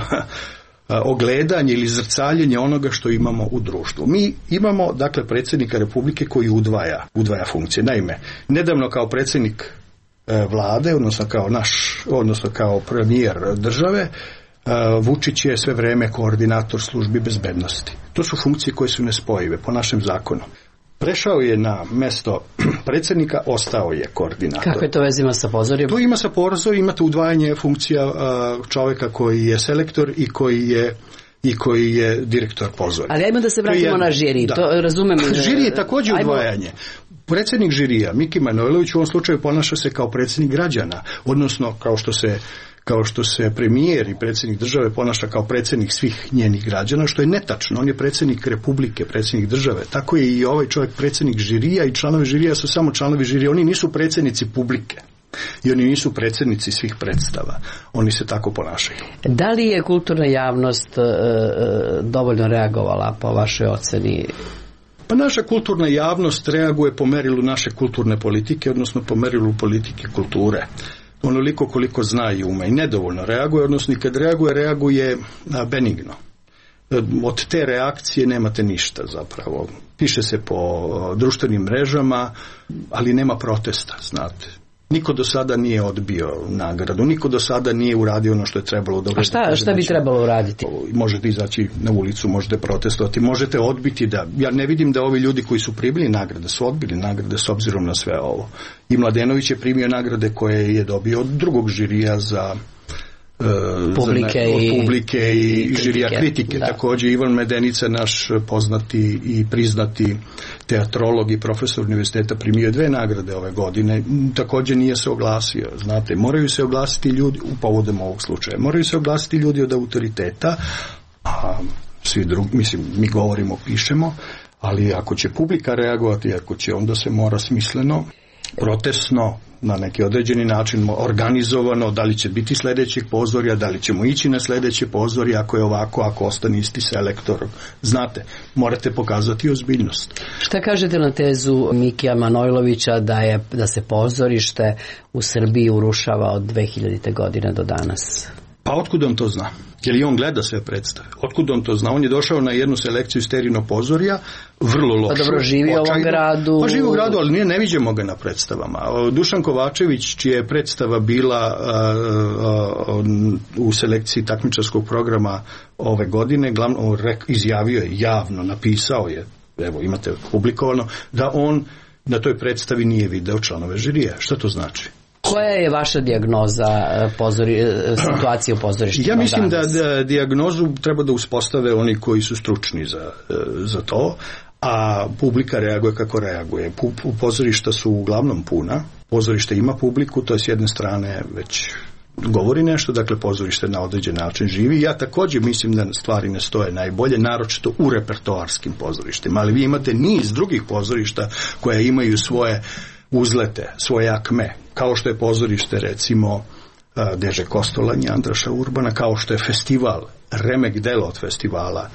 ogledanje ili zrcaljenje onoga što imamo u društvu. Mi imamo, dakle, predsjednika Republike koji udvaja funkcije. Naime, nedavno kao predsjednik vlade, odnosno kao premijer države, Vučić je sve vreme koordinator službi bezbednosti. To su funkcije koje su nespojive po našem zakonu. Prešao je na mesto predsjednika, ostao je koordinator. Kako je to vezima sa pozorjem? To ima sa pozorjem, imate udvajanje funkcija čovjeka koji je selektor i koji je direktor pozorja. Ali ajmo da se vratimo na žiri, to razumem. Žiri je također udvajanje. Predsjednik žirija, Miki Manojlović, u ovom slučaju ponaša se kao predsjednik građana, odnosno kao što se premijer i predsjednik države ponaša kao predsjednik svih njenih građana, što je netačno. On je predsjednik Republike, predsjednik države. Tako je i ovaj čovjek predsjednik žirija i članovi žirija su samo članovi žirija. Oni nisu predsjednici publike. I oni nisu predsjednici svih predstava. Oni se tako ponašaju. Da li je kulturna javnost dovoljno reagovala po vašoj oceni? Pa naša kulturna javnost reaguje po merilu naše kulturne politike, odnosno po merilu politike kulture. Onoliko koliko zna i ume i nedovoljno reaguje, odnosno i kad reaguje benigno. Od te reakcije nemate ništa zapravo. Piše se po društvenim mrežama, ali nema protesta, znate. Niko do sada nije odbio nagradu, niko do sada nije uradio ono što je trebalo. A šta bi trebalo uraditi? Možete izaći na ulicu, možete protestovati, možete odbiti da... Ja ne vidim da ovi ljudi koji su primili nagrade, su odbili nagrade s obzirom na sve ovo. I Mladenović je primio nagrade koje je dobio od drugog žirija za... publike i žirija kritike. Također Ivan Medenica, naš poznati i priznati teatrolog i profesor univerziteta, primio 2 nagrade ove godine. Također nije se oglasio. Znate, moraju se oglasiti ljudi u povodom ovog slučaja. Moraju se oglasiti ljudi od autoriteta, a svi drugi, mislim, mi govorimo, pišemo, ali ako će publika reagovati, ako će, onda se mora smisleno, protestno, na neki određeni način organizovano, da li će biti sljedećeg pozorja, da li ćemo ići na sljedeće pozorje, ako je ovako, ako ostane isti selektor. Znate, morate pokazati ozbiljnost. Šta kažete na tezu Mikija Manojlovića da se pozorište u Srbiji urušava od 2000. godine do danas? Pa otkud on to zna? Jer i on gleda sve predstave. Otkud on to zna? On je došao na jednu selekciju Sterino pozorja, vrlo lošu. Pa dobro, živi u ovom gradu. Pa živi u gradu, ali ne viđemo ga na predstavama. Dušan Kovačević, čija je predstava bila u selekciji takmičarskog programa ove godine, izjavio je, javno napisao je, evo imate publikovano, da on na toj predstavi nije video članove žirija. Šta to znači? Koja je vaša dijagnoza situacije u pozorištima? Ja mislim da dijagnozu treba da uspostave oni koji su stručni za to, a publika reaguje kako reaguje. Pozorišta su uglavnom puna, pozorište ima publiku, to je s jedne strane već govori nešto, dakle pozorište na određen način živi. Ja također mislim da stvari ne stoje najbolje, naročito u repertoarskim pozorištima, ali vi imate niz drugih pozorišta koja imaju svoje uzlete, svoje akme, kao što je pozorište recimo Deže Kostolanje Andraša Urbana, kao što je festival, remek delo od festivala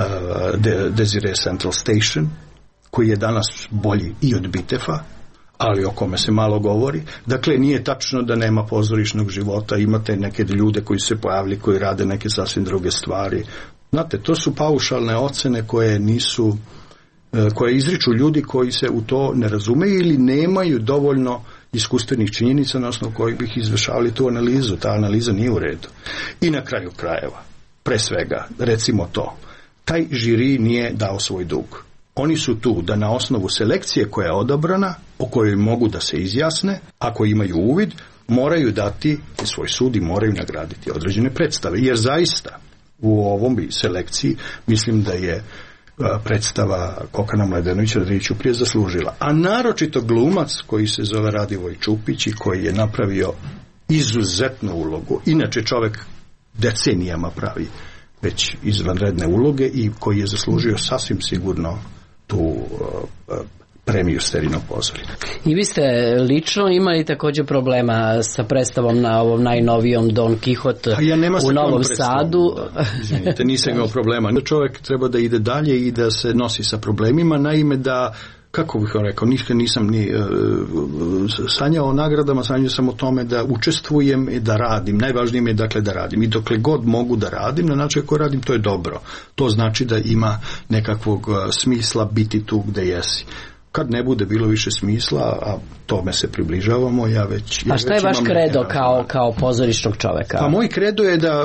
Desire Central Station, koji je danas bolji i od Bitefa, ali o kome se malo govori. Dakle, nije tačno da nema pozorišnog života, imate neke ljude koji se pojavili, koji rade neke sasvim druge stvari. Znate, to su paušalne ocene koje nisu, koje izriču ljudi koji se u to ne razumeju ili nemaju dovoljno iskustvenih činjenica na osnovu kojih bih izvršavali tu analizu. Ta analiza nije u redu. I na kraju krajeva, pre svega, recimo to, taj žiri nije dao svoj dug. Oni su tu da na osnovu selekcije koja je odabrana, o kojoj mogu da se izjasne, ako imaju uvid, moraju dati svoj sud i moraju nagraditi određene predstave. Jer zaista u ovom selekciji mislim da je predstava Kokana Mladenovića prije zaslužila. A naročito glumac koji se zove Radivoj Čupić i koji je napravio izuzetnu ulogu. Inače čovjek decenijama pravi već izvanredne uloge i koji je zaslužio sasvim sigurno tu premiju Sterino pozorja. I vi ste lično imali također problema sa predstavom na ovom najnovijom Don Quixote u Novom Sadu. Izvinite, nisam imao problema. Čovjek treba da ide dalje i da se nosi sa problemima. Naime, da, kako bih vam rekao, nikad nisam ni sanjao o nagradama, sanjao sam o tome da učestvujem i da radim. Najvažnije mi je dakle da radim. I dokle god mogu da radim, na način koji radim, to je dobro. To znači da ima nekakvog smisla biti tu gde jesi. Kad ne bude bilo više smisla, a tome se približavamo, A šta je vaš kredo kao pozorišnog čoveka? Pa moj kredo je da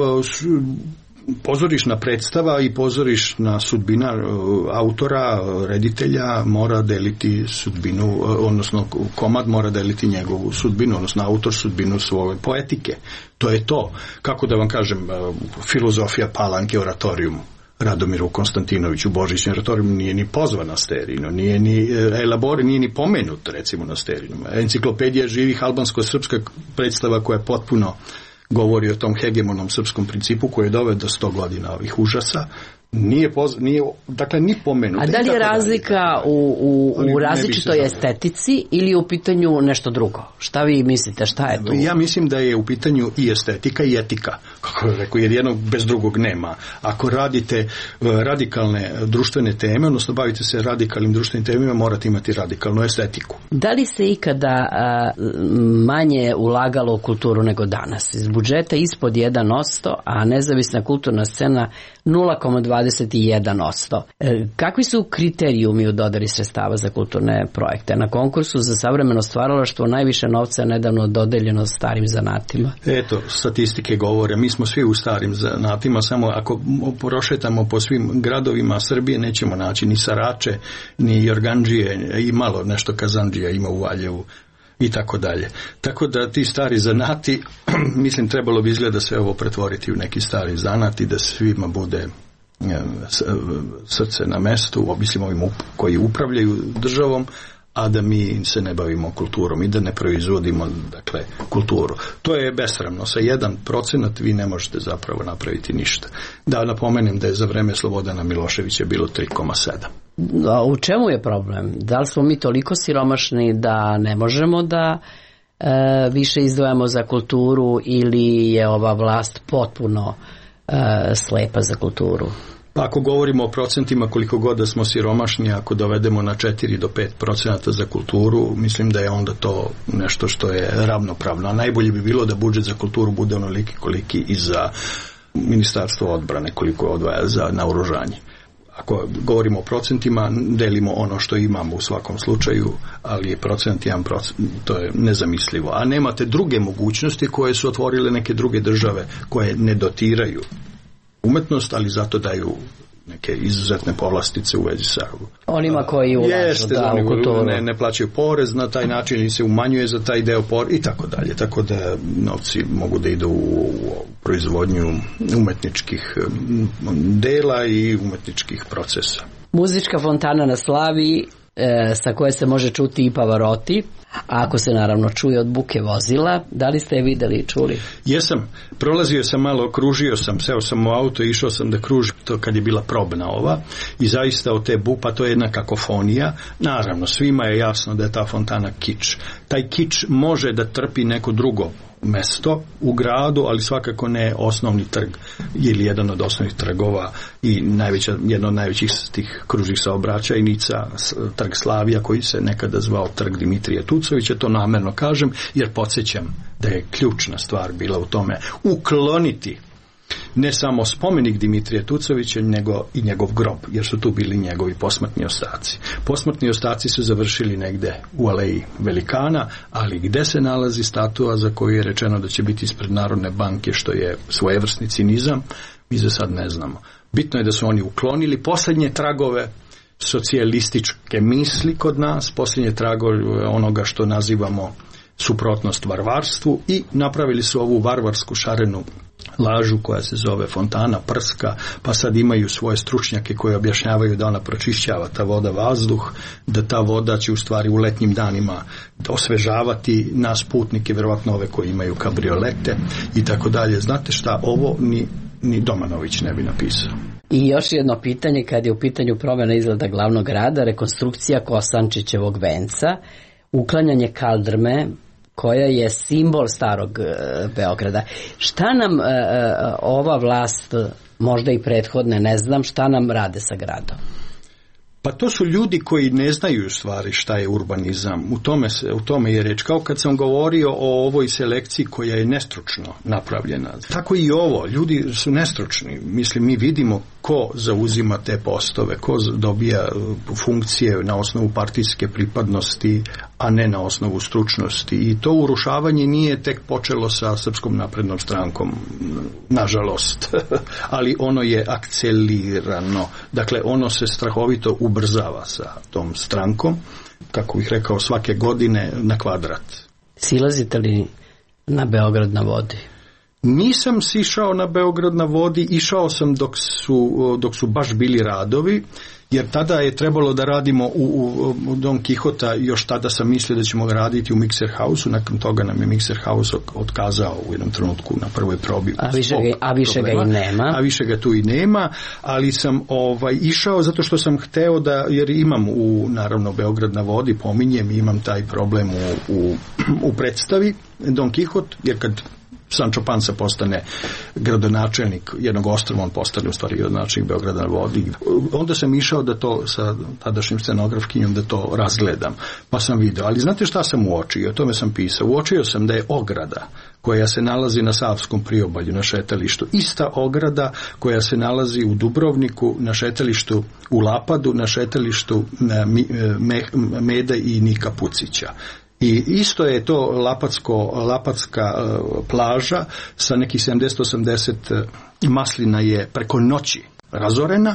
pozorišna predstava i pozorišna sudbina autora, reditelja mora deliti sudbinu, odnosno komad mora deliti njegovu sudbinu, odnosno autor sudbinu svoje poetike. To je to. Kako da vam kažem, filozofija Palanke oratorijumu. Radomiru Konstantinoviću Božićni oratorijum nije ni pozvan na Sterino, nije ni elabor, nije ni pomenut recimo na Sterinu. Enciklopedija živih albansko-srpska predstava koja potpuno govori o tom hegemonom srpskom principu koji je doveo do 100 godina ovih užasa, dakle, ni pomenuta. A da li je razlika u različitoj estetici ili u pitanju nešto drugo? Šta vi mislite, šta je tu? Ja mislim da je u pitanju i estetika i etika. Kako je rekao, jer jednog bez drugog nema. Ako radite radikalne društvene teme, odnosno bavite se radikalnim društvenim temima, morate imati radikalnu estetiku. Da li se ikada manje ulagalo u kulturu nego danas? Iz budžeta ispod 1%, a nezavisna kulturna scena 0,21%. Kakvi su kriterijumi u dodeli sredstava za kulturne projekte? Na konkursu za savremeno stvaralaštvo najviše novca je nedavno dodeljeno starim zanatima. Eto, statistike govore, mi smo svi u starim zanatima, samo ako prošetamo po svim gradovima Srbije nećemo naći ni sarače, ni jorgandžije i malo nešto kazandžija ima u Valjevu i tako dalje. Tako da ti stari zanati, mislim, trebalo bi izgleda sve ovo pretvoriti u neki stari zanat i da svima bude srce na mestu, mislim ovim koji upravljaju državom, a da mi se ne bavimo kulturom i da ne proizvodimo, dakle, kulturu. To je besramno. Sa 1% vi ne možete zapravo napraviti ništa. Da napomenem da je za vreme Slobodana Miloševića bilo 3,7. A u čemu je problem? Da li smo mi toliko siromašni da ne možemo da više izdvajamo za kulturu ili je ova vlast potpuno slepa za kulturu? Pa ako govorimo o procentima, koliko god da smo siromašni, ako dovedemo na 4 do 5% za kulturu, mislim da je onda to nešto što je ravnopravno. A najbolje bi bilo da budžet za kulturu bude onoliki koliki i za Ministarstvo odbrane, koliko odvaja za naoružanje. Ako govorimo o procentima, delimo ono što imamo u svakom slučaju, ali je procent 1%, to je nezamislivo. A nemate druge mogućnosti koje su otvorile neke druge države koje ne dotiraju umetnost, ali zato daju neke izuzetne povlastice u vezi sa onima koji ulažu u kulturu. Ne plaćaju porez na taj način ili se umanjuje za taj deo porez i tako dalje. Tako da novci mogu da idu u proizvodnju umetničkih dela i umetničkih procesa. Muzička fontana na Slaviji sa koje se može čuti i Pavarotti, a ako se naravno čuje od buke vozila. Da li ste je videli i čuli? Jesam, prolazio sam malo, kružio sam, seo sam u auto i išao sam da kružim to kad je bila probna ova i zaista od te bupa to je jedna kakofonija. Naravno, svima je jasno da je ta fontana kič. Taj kič može da trpi neko drugo mesto u gradu, ali svakako ne osnovni trg ili jedan od osnovnih trgova i jedna od najvećih tih kružnih saobraćajnica, trg Slavija, koji se nekada zvao trg Dimitrija Tucovića. To namerno kažem jer podsjećam da je ključna stvar bila u tome ukloniti ne samo spomenik Dimitrija Tucovića, nego i njegov grob, jer su tu bili njegovi posmrtni ostaci. Posmrtni ostaci su završili negde u aleji Velikana, ali gde se nalazi statua za koju je rečeno da će biti ispred Narodne banke, što je svojevrsni cinizam, mi za sad ne znamo. Bitno je da su oni uklonili posljednje tragove socijalističke misli kod nas, posljednje tragove onoga što nazivamo suprotnost varvarstvu i napravili su ovu varvarsku šarenu lažu koja se zove fontana, prska, pa sad imaju svoje stručnjake koji objašnjavaju da ona pročišćava ta voda vazduh, da ta voda će u stvari u letnjim danima osvežavati nas putnike, verovatno ove koji imaju kabriolete i tako dalje. Znate šta, ovo ni Domanović ne bi napisao. I još jedno pitanje, kad je u pitanju promjena izgleda glavnog grada, rekonstrukcija Kosančićevog venca, uklanjanje kaldrme, koja je simbol starog Beograda. Šta nam ova vlast, možda i prethodne, ne znam, šta nam rade sa gradom? Pa to su ljudi koji ne znaju u stvari šta je urbanizam. U tome je reč. Kao kad sam govorio o ovoj selekciji koja je nestručno napravljena. Tako i ovo. Ljudi su nestručni. Mislim, mi vidimo ko zauzima te postove, ko dobija funkcije na osnovu partijske pripadnosti, a ne na osnovu stručnosti. I to urušavanje nije tek počelo sa Srpskom naprednom strankom, nažalost. Ali ono je akcelirano. Dakle, ono se strahovito ubrzava sa tom strankom, kako bih rekao, svake godine na kvadrat. Silazite li na Beograd na vodi? Nisam sišao na Beograd na vodi, išao sam dok su baš bili radovi, jer tada je trebalo da radimo u Don Quixota, još tada sam mislio da ćemo ga raditi u Mixer House-u, nakon toga nam je Mixer House otkazao u jednom trenutku na prvoj probi. A više ga i nema. A više ga tu i nema, ali sam išao zato što sam hteo da, jer imam naravno Beograd na vodi, pominjem, imam taj problem u predstavi Don Quixote, jer kad Sancho Panza postane gradonačelnik jednog ostrva, on postane u stvari gradonačelnik Beograda na vodi. Onda sam išao da to sa tadašnjim scenografkinjom da to razgledam, pa sam video. Ali znate šta sam uočio? O tome sam pisao. Uočio sam da je ograda koja se nalazi na Savskom priobalju na šetalištu, ista ograda koja se nalazi u Dubrovniku na šetalištu u Lapadu, na šetalištu Mede i Nika Pucića. I isto je to lapatska plaža sa nekih 70-80 maslina je preko noći razorena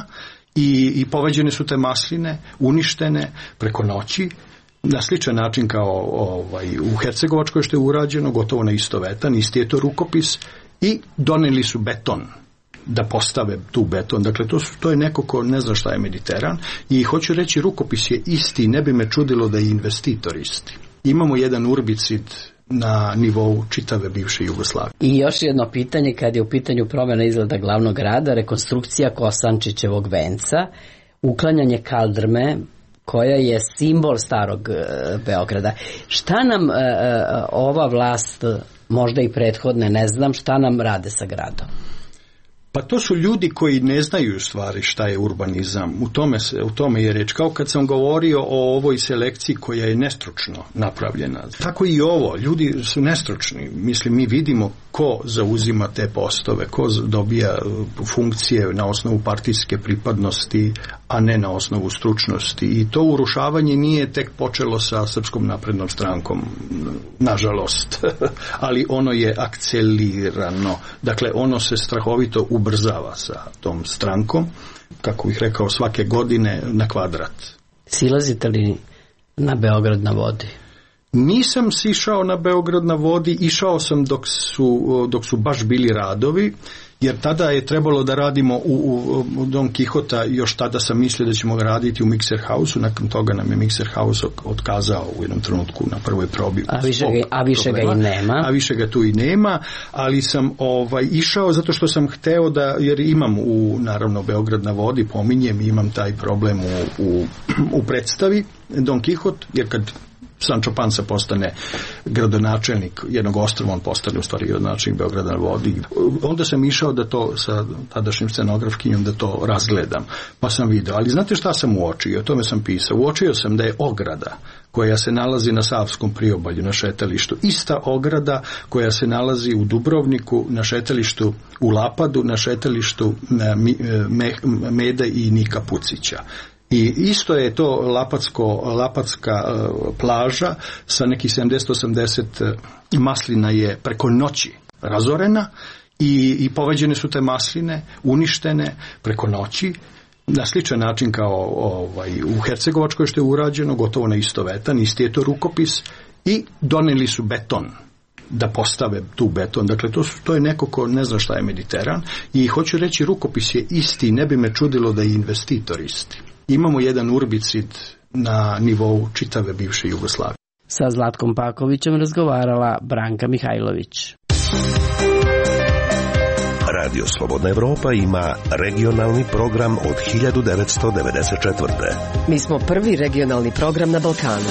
i poveđene su te masline, uništene preko noći, na sličan način kao u Hercegovačkoj što je urađeno, gotovo na istovetan, isti je to rukopis i doneli su beton da postave tu beton. Dakle, to je neko ko ne zna šta je Mediteran i hoću reći, rukopis je isti, ne bi me čudilo da je investitor isti. Imamo jedan urbicid na nivou čitave bivše Jugoslavije. I još jedno pitanje, kad je u pitanju promjena izgleda glavnog grada, rekonstrukcija Kosančićevog venca, uklanjanje kaldrme, koja je simbol starog Beograda. Šta nam ova vlast, možda i prethodne, ne znam, šta nam rade sa gradom? Pa to su ljudi koji ne znaju u stvari šta je urbanizam. U tome je reč. Kao kad sam govorio o ovoj selekciji koja je nestručno napravljena. Tako i ovo. Ljudi su nestručni. Mislim, mi vidimo ko zauzima te postove, ko dobija funkcije na osnovu partijske pripadnosti, a ne na osnovu stručnosti. I to urušavanje nije tek počelo sa Srpskom naprednom strankom, nažalost. Ali ono je akcelirano. Dakle, ono se strahovito ubrzava sa tom strankom, kako bih rekao, svake godine na kvadrat. Silazite li na Beograd na vodi? Nisam sišao na Beograd na vodi, išao sam dok su baš bili radovi, jer tada je trebalo da radimo u Don Quixota, još tada sam mislio da ćemo ga raditi u Mixer House-u, nakon toga nam je Mixer House otkazao u jednom trenutku na prvoj probi. A više ga i nema. A više ga tu i nema, ali sam išao zato što sam hteo da, jer imam naravno Beograd na vodi, pominjem, imam taj problem u predstavi Don Quixote, jer kad Sancho Panza postane gradonačelnik jednog ostrva, on postane u stvari gradonačelnik Beograda na vodi. Onda sam išao da to sa tadašnjim scenografkinjom da to razgledam, pa sam video. Ali znate šta sam uočio? O tome sam pisao. Uočio sam da je ograda koja se nalazi na Savskom priobalju na šetalištu, ista ograda koja se nalazi u Dubrovniku na šetalištu u Lapadu, na šetalištu Mede i Nika Pucića. I isto je to lapatska plaža sa nekih 70-80 maslina je preko noći razorena i poveđene su te masline, uništene preko noći, na sličan način kao u Hercegovačkoj što je urađeno, gotovo na istovetan, isti je to rukopis i doneli su beton da postave tu beton. Dakle, to je neko ko ne zna šta je Mediteran i hoću reći, rukopis je isti, ne bi me čudilo da je investitor isti. Imamo jedan urbicid na nivou čitave bivše Jugoslavije. Sa Zlatkom Pakovićem razgovarala Branka Mihajlović. Radio Slobodna Evropa ima regionalni program od 1994. Mi smo prvi regionalni program na Balkanu.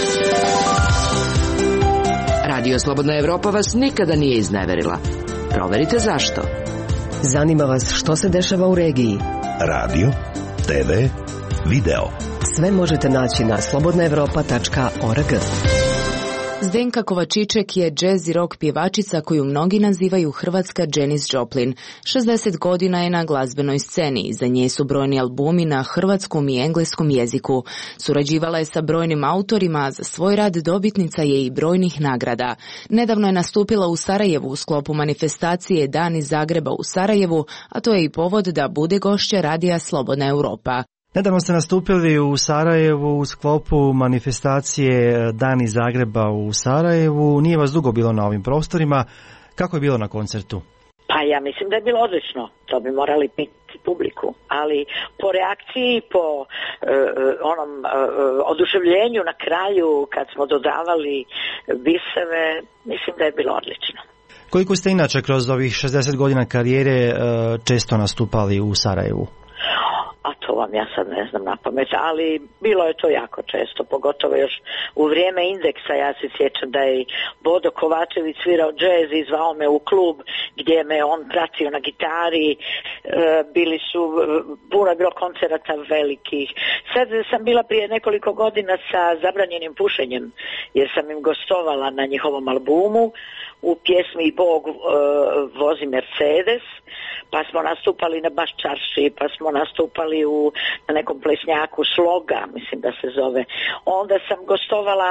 Radio Slobodna Evropa vas nikada nije izneverila. Proverite zašto. Zanima vas što se dešava u regiji. Radio, TV, video. Sve možete naći na slobodnaevropa.org. Zdenka Kovačiček je jazz i rock pjevačica koju mnogi nazivaju hrvatska Janis Joplin. 60 godina je na glazbenoj sceni. Za nje su brojni albumi na hrvatskom i engleskom jeziku. Surađivala je sa brojnim autorima, a za svoj rad dobitnica je i brojnih nagrada. Nedavno je nastupila u Sarajevu u sklopu manifestacije Dani Zagreba u Sarajevu, a to je i povod da bude gošća radija Slobodna Europa. Nedavno ste nastupili u Sarajevu u sklopu manifestacije Dani Zagreba u Sarajevu. Nije vas dugo bilo na ovim prostorima. Kako je bilo na koncertu? Pa Pa ja mislim da je bilo odlično, to bi morali pitati publiku, ali po reakciji, po onom oduševljenju na kraju kad smo dodavali biseve, mislim da je bilo odlično. Koliko ste inače kroz ovih 60 godina karijere često nastupali u Sarajevu? A to vam ja sad ne znam na pamet, ali bilo je to jako često, pogotovo još u vrijeme Indeksa. Ja se sjećam da je Bodo Kovačević svirao džez i zvao me u klub gdje me on pratio na gitari. Puno je bilo koncerata velikih. Sad sam bila prije nekoliko godina sa Zabranjenim pušenjem, jer sam im gostovala na njihovom albumu u pjesmi Bog vozi Mercedes, pa smo nastupali na Baščarši, pa smo nastupali na nekom plesnjaku Sloga, mislim da se zove. Onda sam gostovala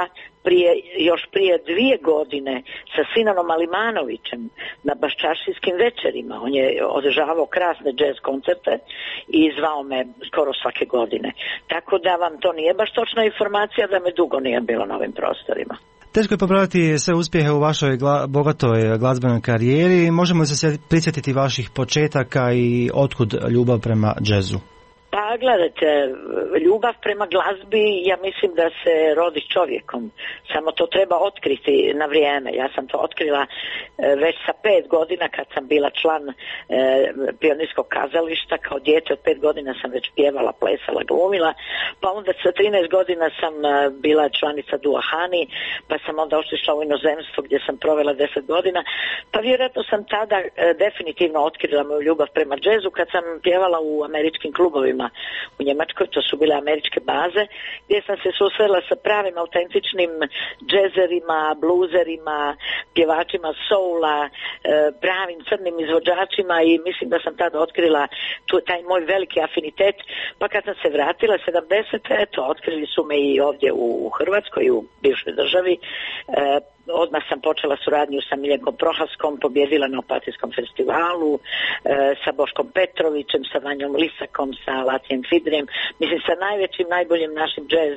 još prije 2 godine sa Sinanom Alimanovićem na Baščaršijskim večerima. On je održavao krasne jazz koncerte i zvao me skoro svake godine. Tako da vam to nije baš točna informacija da me dugo nije bilo na ovim prostorima. Teško je pobrojati sve uspjehe u vašoj bogatoj glazbenoj karijeri. Možemo li se prisjetiti vaših početaka i otkud ljubav prema džezu? Pa gledajte, ljubav prema glazbi, ja mislim da se rodi s čovjekom, samo to treba otkriti na vrijeme. Ja sam to otkrila već sa 5 godina kad sam bila član pionirskog kazališta. Kao dijete od 5 godina sam već pjevala, plesala, glumila, pa onda sa 13 godina sam bila članica Dua Hani, pa sam onda otišla u inozemstvo gdje sam provela 10 godina, pa vjerojatno sam tada definitivno otkrila moju ljubav prema džezu kad sam pjevala u američkim klubovima u Njemačkoj. To su bile američke baze gdje sam se susrela sa pravim autentičnim džezerima, bluzerima, pjevačima soula, pravim crnim izvođačima i mislim da sam tada otkrila taj moj veliki afinitet. Pa kad sam se vratila 70. otkrili su me i ovdje u Hrvatskoj, u bivšoj državi. Odmah sam počela suradnju sa Miljenkom Prohaskom, pobjedila na Opatijskom festivalu, sa Boškom Petrovićem, sa Vanjom Lisakom, sa Latijem Fidrijem, mislim sa najvećim, najboljim našim džez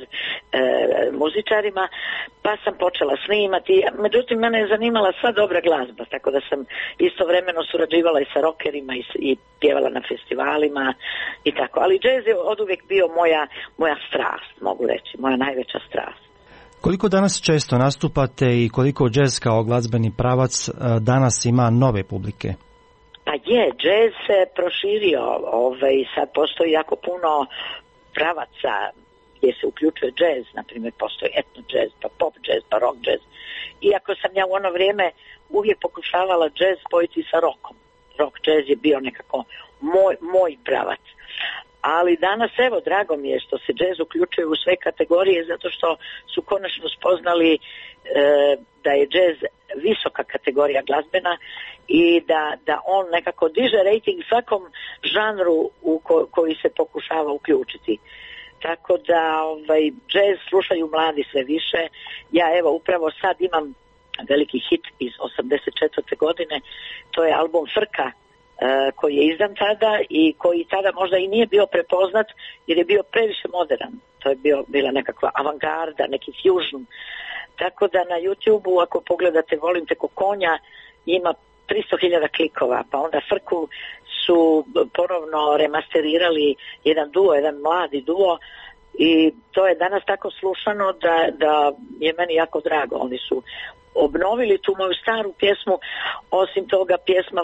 muzičarima, pa sam počela snimati. Međutim, mene je zanimala sva dobra glazba, tako da sam istovremeno surađivala i sa rockerima i pjevala na festivalima i tako. Ali džez je oduvijek bio moja strast, mogu reći, moja najveća strast. Koliko danas često nastupate i koliko džez kao glazbeni pravac danas ima nove publike? Pa džez se proširio, sad postoji jako puno pravaca gdje se uključuje džez, na primjer postoji etno džez, pa pop džez, pa rock džez. Iako sam ja u ono vrijeme uvijek pokušavala džez spojiti sa rockom. Rock džez je bio nekako moj pravac. Ali danas, evo, drago mi je što se džez uključuje u sve kategorije, zato što su konačno spoznali da je džez visoka kategorija glazbena i da on nekako diže rating svakom žanru u koji se pokušava uključiti. Tako da džez slušaju mladi sve više. Ja evo upravo sad imam veliki hit iz 84. godine, to je album Frka, koji je izdan tada i koji tada možda i nije bio prepoznat jer je bio previše modern. To je bila nekakva avangarda, neki fusion. Tako da na YouTube-u ako pogledate Volim te ko konja ima 300.000 klikova, pa onda Frku su ponovno remasterirali jedan mladi duo i to je danas tako slušano da je meni jako drago. Oni su obnovili tu moju staru pjesmu, osim toga pjesma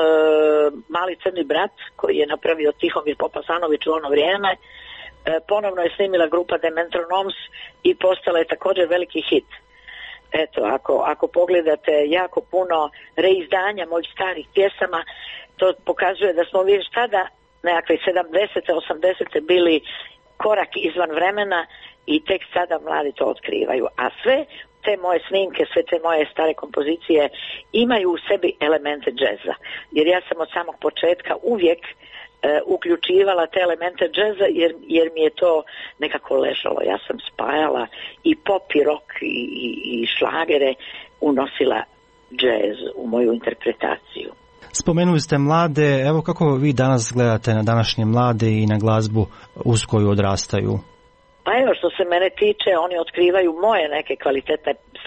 Mali crni brat koji je napravio Tihomir Popasanović u ono vrijeme, ponovno je snimila grupa The Metronoms i postala je također veliki hit. Eto, ako pogledate jako puno reizdanja mojih starih pjesama, to pokazuje da smo već tada nekakve 70. 80. bili korak izvan vremena i tek sada mladi to otkrivaju. A sve te moje snimke, sve te moje stare kompozicije imaju u sebi elemente džeza. Jer ja sam od samog početka uvijek uključivala te elemente džeza jer mi je to nekako ležalo. Ja sam spajala i pop i rock i šlagere, unosila džez u moju interpretaciju. Spomenuli ste mlade, evo kako vi danas gledate na današnje mlade i na glazbu uz koju odrastaju? Pa evo, što se mene tiče, oni otkrivaju moje neke kvalitetne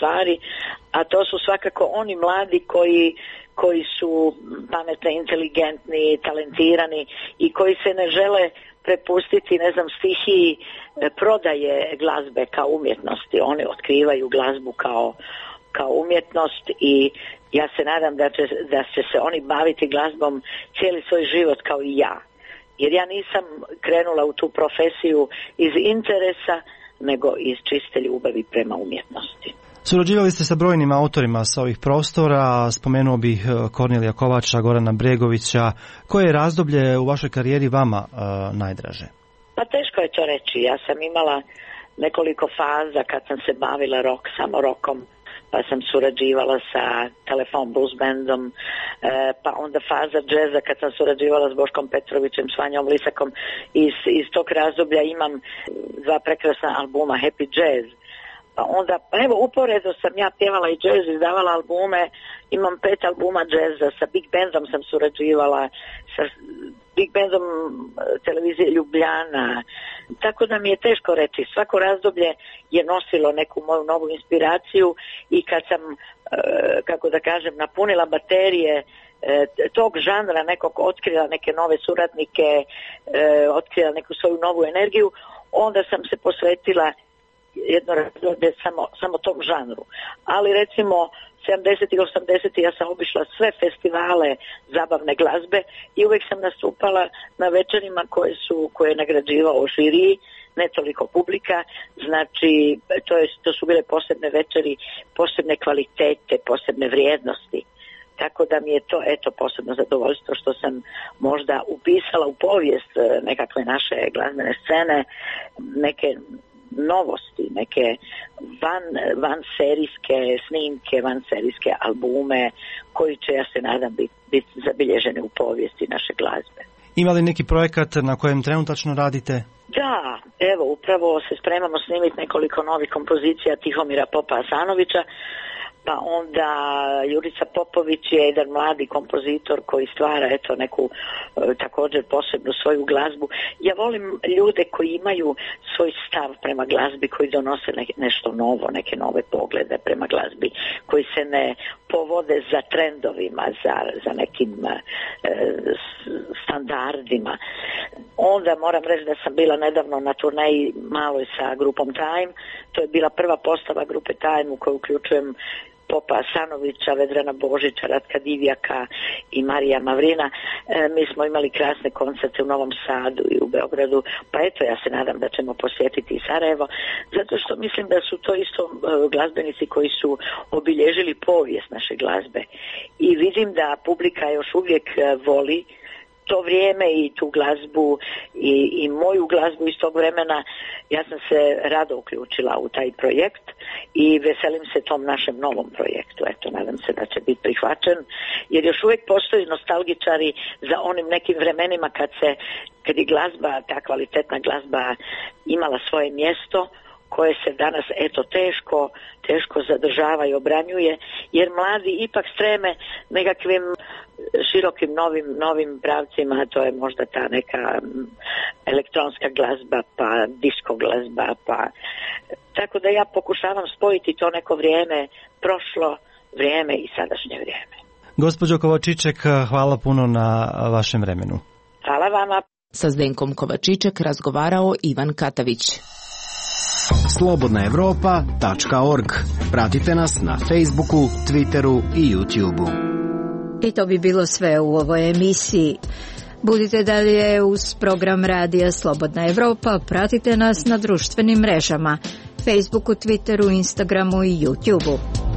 stvari, a to su svakako oni mladi koji su pametni, inteligentni, talentirani i koji se ne žele prepustiti, stihiji prodaje glazbe kao umjetnosti. Oni otkrivaju glazbu kao umjetnost i ja se nadam da će se oni baviti glazbom cijeli svoj život kao i ja. Jer ja nisam krenula u tu profesiju iz interesa, nego iz čiste ljubavi prema umjetnosti. Surađivali ste sa brojnim autorima sa ovih prostora, spomenuo bih Kornelija Kovača, Gorana Bregovića. Koje je razdoblje u vašoj karijeri vama najdraže? Pa teško je to reći. Ja sam imala nekoliko faza kad sam se bavila samo rokom, pa sam surađivala sa Telefon Blues Bandom, pa onda faza džeza kad sam surađivala s Boškom Petrovićem, s Vanjom Lisakom. Iz tog razdoblja imam 2 prekrasna albuma Happy Jazz. Pa onda, evo, uporedo sam ja pjevala i džez, izdavala albume, imam 5 albuma džeza, sa Big Bandom sam surađivala, sa Big Bandom televizije Ljubljana, tako da mi je teško reći. Svako razdoblje je nosilo neku moju novu inspiraciju i kad sam, kako da kažem, napunila baterije tog žanra, nekog otkrila neke nove suradnike, otkrila neku svoju novu energiju, onda sam se posvetila jedno razdoblje samo tom žanru. Ali recimo 70. i 80. ja sam obišla sve festivale zabavne glazbe i uvijek sam nastupala na večerima koje je nagrađivao žiri, ne toliko publika, znači to su bile posebne večeri, posebne kvalitete, posebne vrijednosti. Tako da mi je to posebno zadovoljstvo što sam možda upisala u povijest nekakve naše glazbene scene, neke novosti, neke van serijske snimke, van serijske albume koji će, ja se nadam, biti zabilježeni u povijesti naše glazbe. Ima li neki projekat na kojem trenutačno radite? Da, evo, upravo se spremamo snimiti nekoliko novih kompozicija Tihomira Popa Asanovića, pa onda Jurica Popović je jedan mladi kompozitor koji stvara neku također posebnu svoju glazbu. Ja volim ljude koji imaju svoj stav prema glazbi, koji donose nešto novo, neke nove poglede prema glazbi, koji se ne povode za trendovima, za nekim standardima. Onda moram reći da sam bila nedavno na turneji maloj sa grupom Time. To je bila prva postava grupe Time u kojoj uključujem Popa Asanovića, Vedrana Božića, Ratka Divjaka i Marija Mavrina. Mi smo imali krasne koncerte u Novom Sadu i u Beogradu, pa ja se nadam da ćemo posjetiti i Sarajevo, zato što mislim da su to isto glazbenici koji su obilježili povijest naše glazbe. I vidim da publika još uvijek voli to vrijeme i tu glazbu i moju glazbu iz tog vremena. Ja sam se rado uključila u taj projekt i veselim se tom našem novom projektu. Nadam se da će biti prihvaćen, jer još uvijek postoji nostalgičari za onim nekim vremenima kad je glazba, ta kvalitetna glazba imala svoje mjesto, koje se danas teško zadržava i obranjuje, jer mladi ipak streme nekakvim širokim novim pravcima. To je možda ta neka elektronska glazba, pa disko glazba, pa tako da ja pokušavam spojiti to neko vrijeme, prošlo vrijeme i sadašnje vrijeme. Gospođo Kovačiček, hvala puno na vašem vremenu. Hvala vama. Sa Zdenkom Kovačiček razgovarao Ivan Katavić. slobodnaevropa.org. Pratite nas na Facebooku, Twitteru i YouTubeu. I to bi bilo sve u ovoj emisiji. Budite dalje uz program radija Slobodna Evropa, pratite nas na društvenim mrežama, Facebooku, Twitteru, Instagramu i YouTubeu.